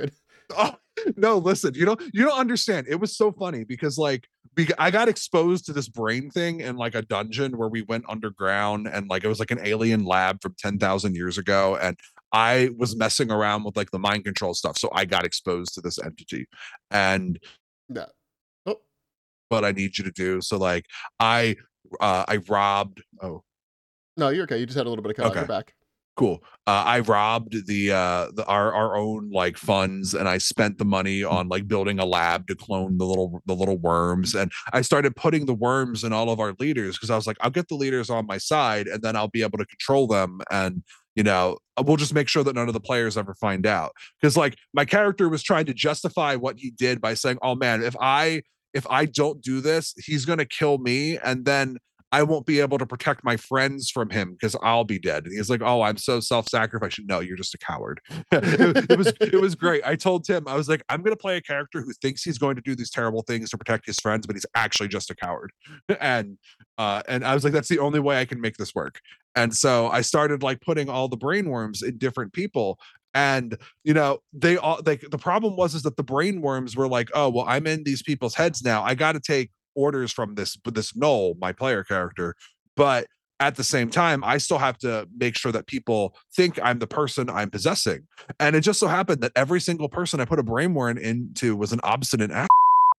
Oh, no, listen, you don't you don't understand. It was so funny because like we, I got exposed to this brain thing in like a dungeon where we went underground and like it was like an alien lab from ten thousand years ago. And I was messing around with like the mind control stuff. So I got exposed to this entity. And
Yeah. Oh,
what I need you to do. So like I uh I robbed oh
no, you're okay. You just had a little bit of cut out.
okay.
You're back.
Cool. Uh, I robbed the uh the our our own like funds, and I spent the money on like building a lab to clone the little the little worms, and I started putting the worms in all of our leaders because I was like, I'll get the leaders on my side, and then I'll be able to control them, and you know we'll just make sure that none of the players ever find out. Because like my character was trying to justify what he did by saying, oh man, if I if I don't do this, he's gonna kill me, and then I won't be able to protect my friends from him because I'll be dead. And he's like, "Oh, I'm so self-sacrificing." No, you're just a coward. it, it was it was great. I told Tim, I was like, I'm gonna play a character who thinks he's going to do these terrible things to protect his friends, but he's actually just a coward. and uh, and I was like, that's the only way I can make this work. And so I started like putting all the brainworms in different people. And you know, they all like the problem was is that the brainworms were like, oh well, I'm in these people's heads now. I got to take orders from this this Null, my player character, but at the same time I still have to make sure that people think I'm the person I'm possessing. And it just so happened that every single person I put a brainworm into was an obstinate ass.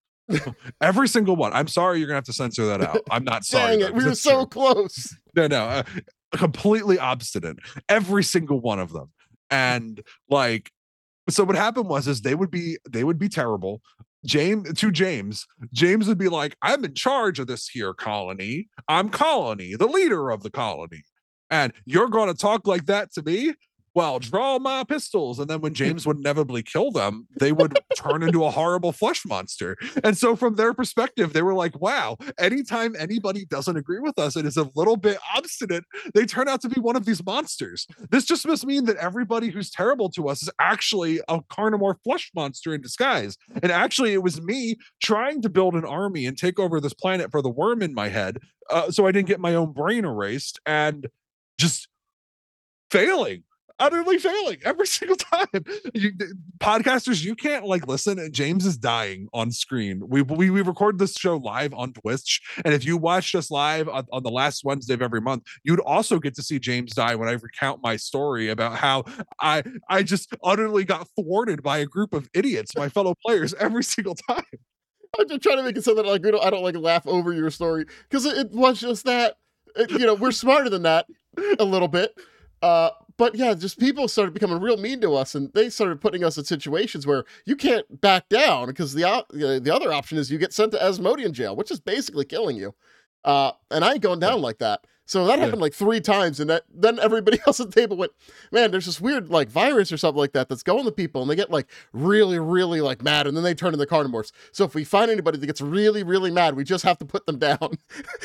Every single one. I'm sorry, you're gonna have to censor that out. I'm not sorry.
Dang it, we were so true. Close.
No, no, uh, completely obstinate. Every single one of them. And like, so what happened was is they would be they would be terrible. James to James, James would be like, I'm in charge of this here colony. I'm colony, the leader of the colony. And you're going to talk like that to me? Well, draw my pistols. And then when James would inevitably kill them, they would turn into a horrible flesh monster. And so from their perspective, they were like, wow, anytime anybody doesn't agree with us and is a little bit obstinate, they turn out to be one of these monsters. This just must mean that everybody who's terrible to us is actually a carnivore flesh monster in disguise. And actually, it was me trying to build an army and take over this planet for the worm in my head, uh, so I didn't get my own brain erased and just failing. Utterly failing every single time. You, podcasters, you can't like listen. And James is dying on screen. We we we record this show live on Twitch, and if you watched us live on, on the last Wednesday of every month, you'd also get to see James die when I recount my story about how I I just utterly got thwarted by a group of idiots, my fellow players, every single time.
I'm just trying to make it so that like we don't, I don't like laugh over your story because it, it was just that. It, you know, we're smarter than that a little bit. Uh, but yeah, just people started becoming real mean to us, and they started putting us in situations where you can't back down because the uh, the other option is you get sent to Asmodean jail, which is basically killing you. Uh, and I ain't going down like that. So that happened yeah. like three times, and that, then everybody else at the table went, man, there's this weird like virus or something like that that's going to people, and they get like really, really like mad, and then they turn into carnivores. So if we find anybody that gets really, really mad, we just have to put them down.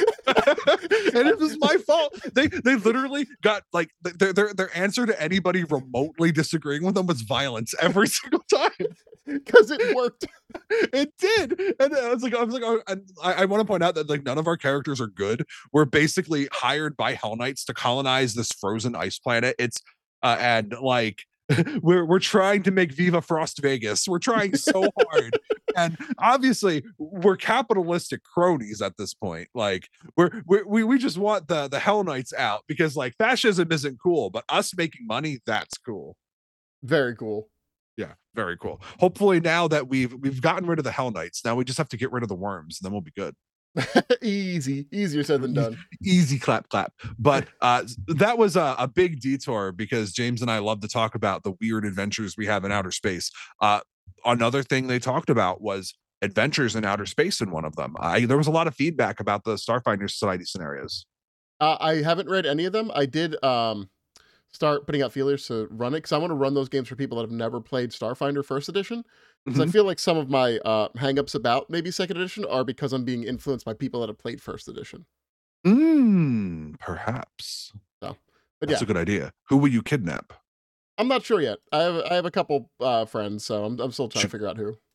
And it was my fault. They they literally got like their, their their answer to anybody remotely disagreeing with them was violence every single time.
Because it worked.
It did. And I was like, I was like, oh, and I, I want to point out that like none of our characters are good. We're basically hired by Hell Knights to colonize this frozen ice planet. It's uh, and like we're we're trying to make Viva Frost Vegas. We're trying so hard. And obviously we're capitalistic cronies at this point. Like we're, we're we we just want the the Hell Knights out because like fascism isn't cool, but us making money, that's cool.
Very cool.
Yeah, very cool. Hopefully now that we've we've gotten rid of the Hell Knights, now we just have to get rid of the worms, and then we'll be good.
Easy, easier said than done.
Easy clap, clap. But uh, that was a, a big detour because James and I love to talk about the weird adventures we have in outer space. Uh, another thing they talked about was adventures in outer space in one of them. I, there was a lot of feedback about the Starfinder Society scenarios.
Uh, I haven't read any of them. I did um, start putting out feelers to run it because I want to run those games for people that have never played Starfinder First Edition. Because mm-hmm. I feel like some of my uh, hangups about maybe Second Edition are because I'm being influenced by people that have played First Edition.
Mm, perhaps.
So, but
That's
yeah.
a good idea. Who will you kidnap?
I'm not sure yet. I have I have a couple uh, friends, so I'm I'm still trying Should, to figure out who.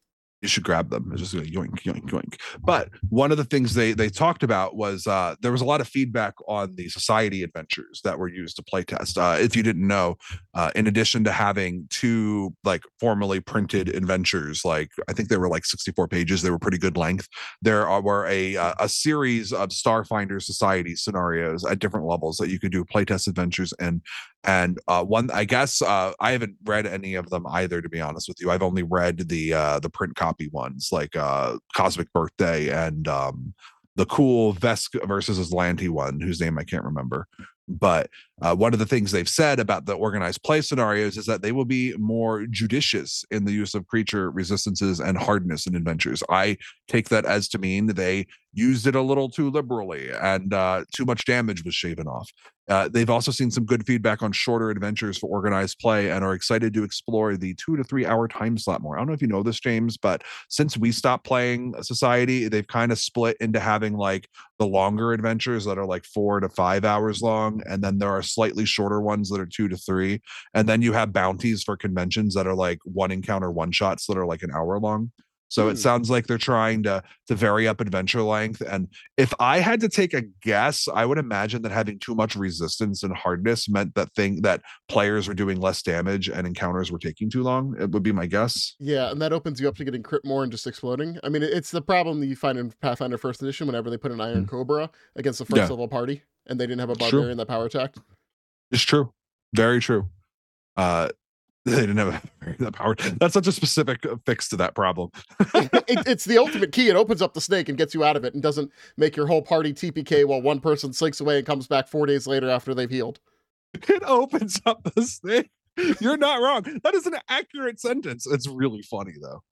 You should grab them. It's just like yoink, yoink, yoink. But one of the things they they talked about was uh, there was a lot of feedback on the society adventures that were used to playtest. Uh, if you didn't know, uh, in addition to having two like formally printed adventures, like I think they were like sixty-four pages, they were pretty good length. There are, were a uh, a series of Starfinder Society scenarios at different levels that you could do playtest adventures in. And uh, one, I guess uh, I haven't read any of them either, to be honest with you. I've only read the uh, the print copy ones, like uh, Cosmic Birthday and um, the cool Vesk versus Aslanti one, whose name I can't remember. But uh, one of the things they've said about the organized play scenarios is that they will be more judicious in the use of creature resistances and hardness in adventures. I take that as to mean they used it a little too liberally, and uh, too much damage was shaven off. Uh, they've also seen some good feedback on shorter adventures for organized play and are excited to explore the two to three hour time slot more. I don't know if you know this, James, but since we stopped playing Society, they've kind of split into having like the longer adventures that are like four to five hours long. And then there are slightly shorter ones that are two to three. And then you have bounties for conventions that are like one encounter, one shots that are like an hour long. So
Hmm.
it sounds like they're trying to to vary up adventure length. And if I had to take a guess, I would imagine that having too much resistance and hardness meant that thing that players were doing less damage and encounters were taking too long. It would be my guess.
Yeah, and that opens you up to getting crit more and just exploding. I mean, it's the problem that you find in Pathfinder First Edition whenever they put an Iron
Mm.
Cobra against the first
Yeah,
level party, and they didn't have a
it's true.
barbarian that power attacked.
It's true. Very true. Uh, they didn't have a- that power. That's such a specific fix to that problem.
It, it's the ultimate key. It opens up the snake and gets you out of it, and doesn't make your whole party T P K while one person slinks away and comes back four days later after they've healed.
It opens up the snake. You're not wrong. That is an accurate sentence. It's really funny though.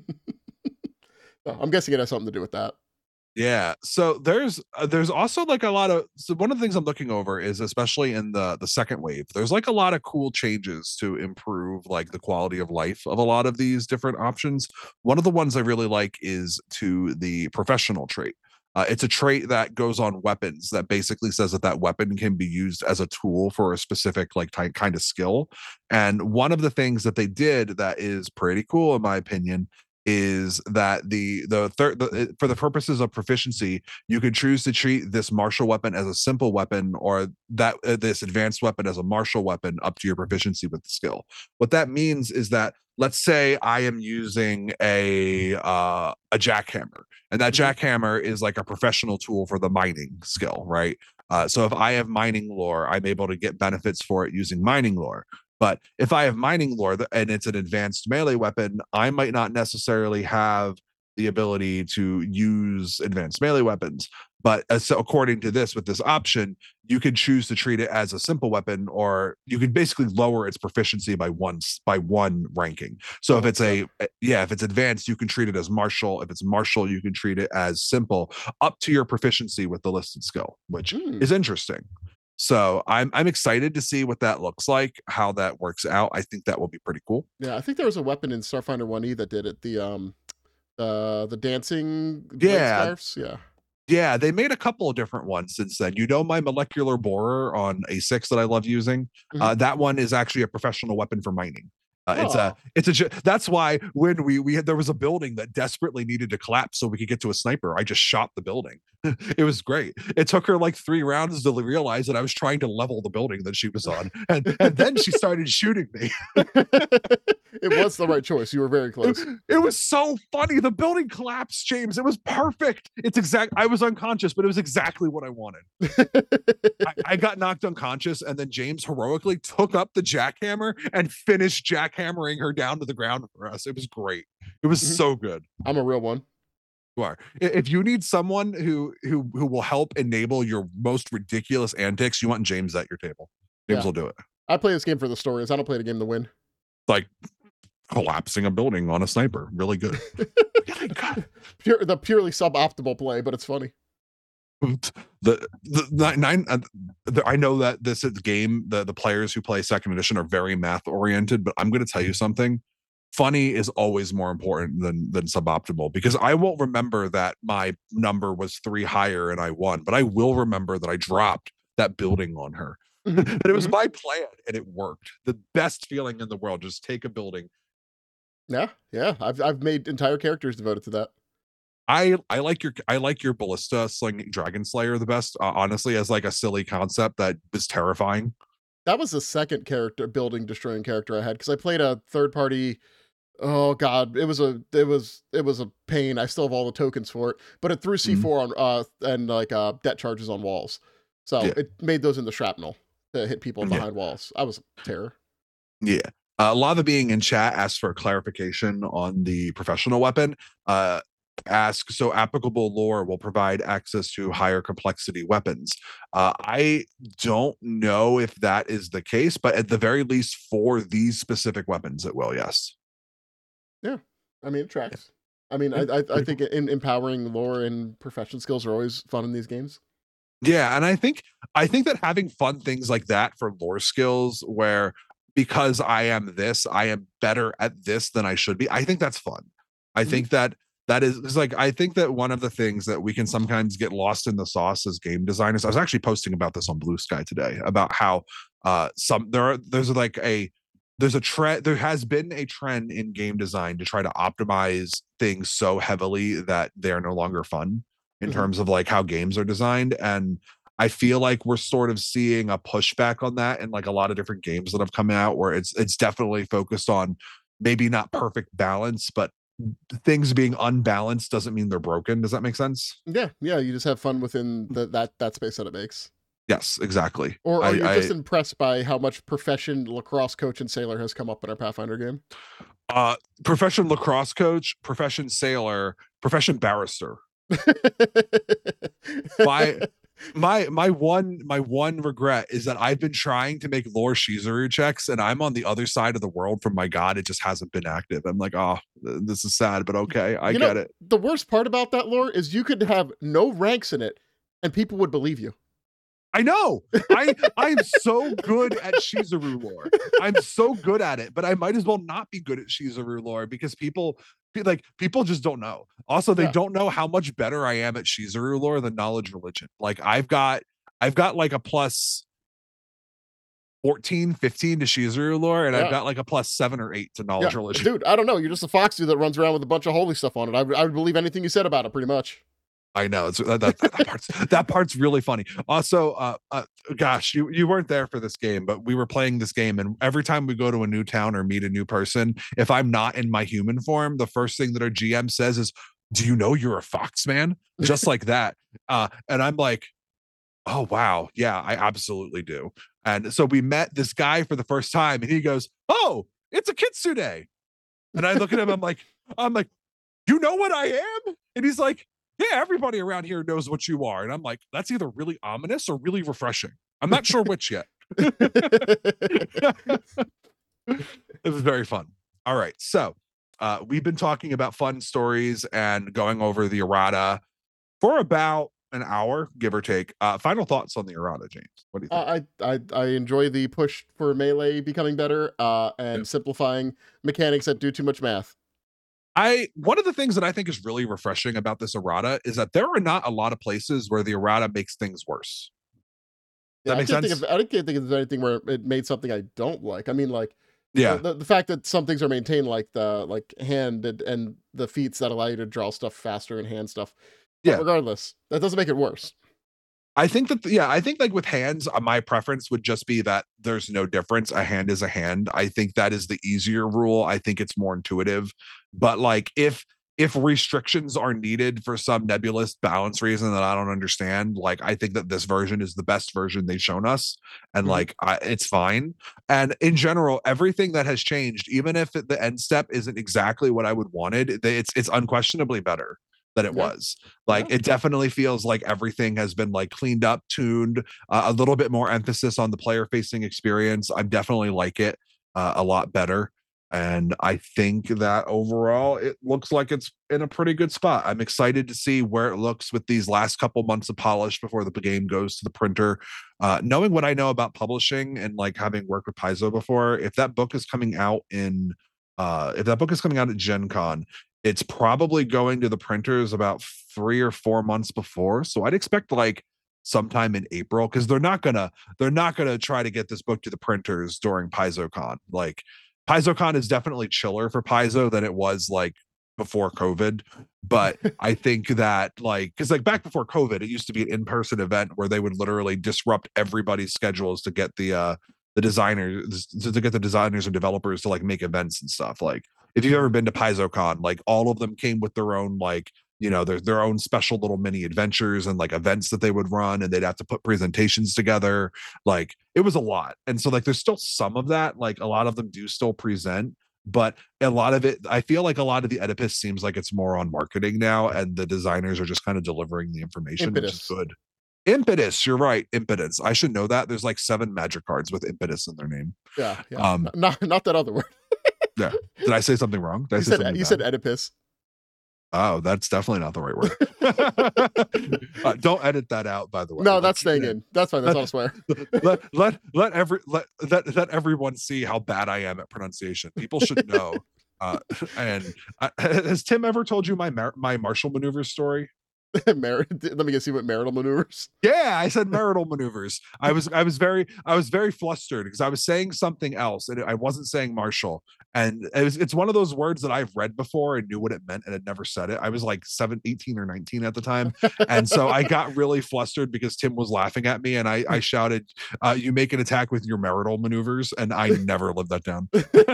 Well, I'm guessing it has something to do with that.
Yeah. So there's uh, there's also like a lot of, so one of the things I'm looking over is, especially in the the second wave, there's like a lot of cool changes to improve like the quality of life of a lot of these different options. One of the ones I really like is to the professional trait. Uh, it's a trait that goes on weapons that basically says that that weapon can be used as a tool for a specific like ty- kind of skill. And one of the things that they did that is pretty cool, in my opinion, is that the the third the, for the purposes of proficiency, you could choose to treat this martial weapon as a simple weapon, or that uh, this advanced weapon as a martial weapon up to your proficiency with the skill. What that means is that, let's say I am using a uh, a jackhammer, and that
Mhm.
jackhammer is like a professional tool for the mining skill, right? Uh, so if I have mining lore, I'm able to get benefits for it using mining lore. But if I have mining lore and it's an advanced melee weapon, I might not necessarily have the ability to use advanced melee weapons. But as, so according to this, with this option, you could choose to treat it as a simple weapon, or you could basically lower its proficiency by one by one ranking. So
Oh,
if it's
okay.
a eh, yeah, if it's advanced, you can treat it as martial. If it's martial, you can treat it as simple, up to your proficiency with the listed skill, which
Hmm.
is interesting. So I'm I'm excited to see what that looks like, how that works out. I think that will be pretty cool.
Yeah, I think there was a weapon in Starfinder one E that did it. The um, uh, the dancing blade
Yeah,
scarfs. Yeah.
yeah, they made a couple of different ones since then. You know, my molecular borer on A six that I love using,
Mhm.
uh, that one is actually a professional weapon for mining. Uh, it's a
Oh.
it's a ju- that's why when we we had, there was a building that desperately needed to collapse so we could get to a sniper, I just shot the building. It was great. It took her like three rounds to realize that I was trying to level the building that she was on, and and then she started shooting me.
It was the right choice. You were very
It,
close.
it was so funny. The building collapsed, James. It was perfect. It's exact. I was unconscious, but it was exactly what I wanted. I, I got knocked unconscious, and then James heroically took up the jackhammer and finished jackhammering her down to the ground for us. It was great. It was
Mhm.
so good.
I'm a real one.
You are. I- If you need someone who who who will help enable your most ridiculous antics, you want James at your table. James
Yeah.
will do it.
I play this game for the stories. I don't play the game to win.
Like collapsing a building on a sniper. Really good. Really good.
Pure, the purely suboptimal play, but it's funny.
the the nine, nine uh, the, I know that this is the game, the the players who play second edition are very math oriented, but I'm going to tell you something. Funny is always more important than than suboptimal, because I won't remember that my number was three higher and I won, but I will remember that I dropped that building on her.
Mhm.
And it was
Mhm.
my plan and it worked. The best feeling in the world. Just take a building,
Yeah, yeah. I've I've made entire characters devoted to that.
I I like your I like your ballista slinging dragon slayer the best, uh, honestly, as like a silly concept that is terrifying.
That was the second character building destroying character I had because I played a third party. Oh god, it was a it was it was a pain. I still have all the tokens for it, but it threw
Mhm.
C four on uh and like uh debt charges on walls, so
Yeah,
it made those into shrapnel to hit people
yeah,
behind walls. I was terror.
yeah. Uh, Lava being in chat asked for clarification on the professional weapon. Uh, ask so applicable lore will provide access to higher complexity weapons. Uh, I don't know if that is the case, but at the very least for these specific weapons, it will. Yes.
Yeah, I mean it
Yeah,
tracks. I mean, I
yeah,
I, I
pretty
think
cool.
in, empowering lore and profession skills are always fun in these games.
Yeah, and I think I think that having fun things like that for lore skills where because I am this, I am better at this than I should be. I think that's fun. I
Mhm.
think that that is is like I think that one of the things that we can sometimes get lost in the sauce as game designers. I was actually posting about this on Blue Sky today about how uh some there are there's like a there's a trend there has been a trend in game design to try to optimize things so heavily that they're no longer fun in
Mhm.
terms of like how games are designed. And I feel like we're sort of seeing a pushback on that in like a lot of different games that have come out where it's it's definitely focused on maybe not perfect balance, but things being unbalanced doesn't mean they're broken. Does that make sense?
Yeah, yeah. You just have fun within the, that that space that it makes.
Yes, exactly.
Or,
I
or you're just
I
impressed by how much profession lacrosse coach and sailor has come up in our Pathfinder game.
uh profession lacrosse coach, profession sailor, profession barrister. My my my one my one regret is that I've been trying to make lore Shizuru checks and I'm on the other side of the world from my god. It just hasn't been active. I'm like, oh, this is sad, but okay, I
You
get
know,
it.
the worst part about that lore is you could have no ranks in it, and people would believe you.
I know. I I'm so good at Shizuru lore. I'm so good at it, but I might as well not be good at Shizuru lore because people like people just don't know. Also, they
Yeah,
don't know how much better I am at Shizuru lore than knowledge religion. Like I've got I've got like a plus fourteen, fifteen to Shizuru lore, and I've
yeah,
got like a plus seven or eight to
yeah,
knowledge religion.
dude. I don't know. You're just a fox dude that runs around with a bunch of holy stuff on it. I, would- I would believe anything you said about it, pretty much.
I know it's that, that, that part's that part's really funny. Also, uh, uh, gosh, you you weren't there for this game, but we were playing this game, and every time we go to a new town or meet a new person, if I'm not in my human form, the first thing that our G M says is, "Do you know you're a fox man?" Just like that, uh, and I'm like, "Oh wow, yeah, I absolutely do." And so we met this guy for the first time, and he goes, "Oh, it's a kitsune," and I look at him, I'm like, I'm like, "You know what I am?" And he's like, "Yeah, everybody around here knows what you are." And I'm like, "That's either really ominous or really refreshing. I'm not sure which yet." It was very fun. All right. So uh, we've been talking about fun stories and going over the errata for about an hour, give or take. Uh, final thoughts on the errata, James. What do you think?
Uh, I, I I enjoy the push for melee becoming better uh,
Yeah.
and simplifying mechanics that do too much math.
I one of the things that I think is really refreshing about this errata is that there are not a lot of places where the errata makes things worse. Does
Yeah,
that
I
make
can't think
sense?
of I can't think of anything where it made something I don't like. I mean, like the
Yeah.
the, the fact that some things are maintained, like the like hand and, and the feats that allow you to draw stuff faster and hand stuff. But
Yeah.
regardless, that doesn't make it worse.
I think that yeah, I think like with hands, uh, my preference would just be that there's no difference. A hand is a hand. I think that is the easier rule. I think it's more intuitive. But like if if restrictions are needed for some nebulous balance reason that I don't understand, like I think that this version is the best version they've shown us, and
Mhm.
like I, it's fine. And in general, everything that has changed, even if the end step isn't exactly what I would wanted, it's it's unquestionably better than it
Yeah,
was.
yeah.
Like it definitely feels like everything has been like cleaned up, tuned, uh, a little bit more emphasis on the player facing experience. I definitely like it uh, a lot better. And I think that overall it looks like it's in a pretty good spot. I'm excited to see where it looks with these last couple months of polish before the game goes to the printer. Uh, knowing what I know about publishing and like having worked with Paizo before, if that book is coming out in uh if that book is coming out at Gen Con, it's probably going to the printers about three or four months before. So I'd expect like sometime in April because they're not gonna they're not gonna try to get this book to the printers during PaizoCon. Like PaizoCon is definitely chiller for Paizo than it was like before COVID. But I think that like, because like back before COVID, it used to be an in-person event where they would literally disrupt everybody's schedules to get the uh the designers to, to get the designers and developers to like make events and stuff. Like if you've ever been to PaizoCon, like all of them came with their own like, you know, their their own special little mini adventures and like events that they would run, and they'd have to put presentations together. Like it was a lot. And so like there's still some of that. Like a lot of them do still present, but a lot of it, I feel like a lot of the Oedipus seems like it's more on marketing now, and the designers are just kind of delivering the information,
Impetus.
which is good. Impetus, you're right. Impetus. I should know that. There's like seven magic cards with impetus in their name.
Yeah, yeah.
Um,
not not that other word.
Yeah. Did I say something wrong? Did I
you
say
said
something
you
bad?
said Oedipus.
Oh, that's definitely not the right word. uh, don't edit that out, by the way.
No, that's staying in. That's fine. That's not a swear.
let let let every let, let let everyone see how bad I am at pronunciation. People should know. Uh, and uh, has Tim ever told you my mar- my Marshall maneuvers story?
Mar- Let me get see what marital maneuvers.
Yeah, I said marital maneuvers. I was I was very I was very flustered because I was saying something else and I wasn't saying Marshall. And it was, it's one of those words that I've read before and knew what it meant and had never said it. I was like seven, eighteen or nineteen at the time. And so I got really flustered because Tim was laughing at me, and I, I shouted, uh, you make an attack with your marital maneuvers. And I never lived that down.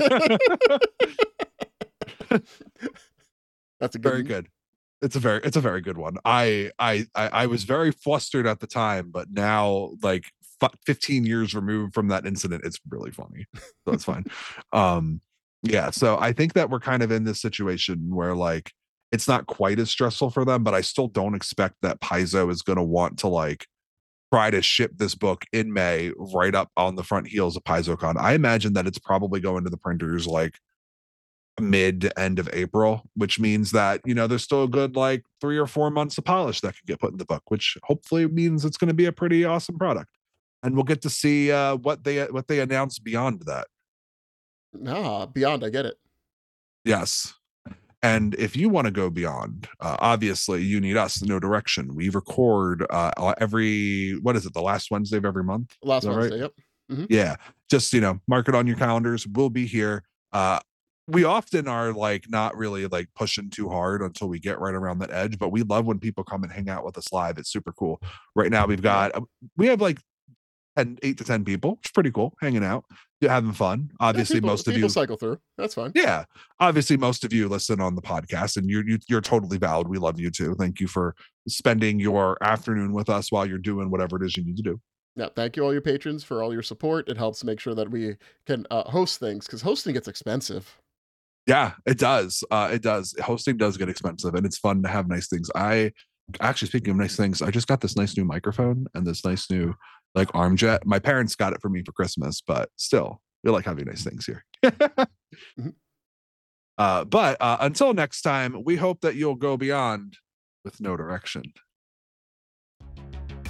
That's a good
very
one.
good. It's a very, it's a very good one. I, I, I, I was very flustered at the time, but now, like f- fifteen years removed from that incident, it's really funny. So it's fine. Um, yeah. So I think that we're kind of in this situation where like it's not quite as stressful for them, but I still don't expect that Paizo is going to want to like try to ship this book in May right up on the front heels of PaizoCon. I imagine that it's probably going to the printers like mid end of April, which means that, you know, there's still a good like three or four months of polish that could get put in the book, which hopefully means it's going to be a pretty awesome product, and we'll get to see uh what they what they announce beyond that.
Nah, beyond, I get it.
Yes. And if you want to go beyond, uh, obviously you need us. No Direction. We record uh every, what is it, the last Wednesday of every month?
Last Wednesday,
right?
yep. Mm-hmm.
Yeah, just, you know, mark it on your calendars. We'll be here. uh we often are like not really like pushing too hard until we get right around that edge, but we love when people come and hang out with us live. It's super cool. Right now we've got uh, we have like ten, eight to ten people, which is pretty cool, hanging out, having fun. Obviously,
yeah, people,
most of
people
you
cycle through. That's fine.
Yeah, obviously most of you listen on the podcast, and you're you, you're totally valid. We love you too. Thank you for spending your afternoon with us while you're doing whatever it is you need to do.
Yeah, thank you all your patrons for all your support. It helps make sure that we can uh, host things, because hosting gets expensive.
Yeah, it does. Uh, it does. Hosting does get expensive, and it's fun to have nice things. I actually, speaking of nice things, I just got this nice new microphone and this nice new like arm jet. My parents got it for me for Christmas, but still, we like having nice things here. mm-hmm. uh, but uh, until next time, we hope that you'll go beyond with No Direction.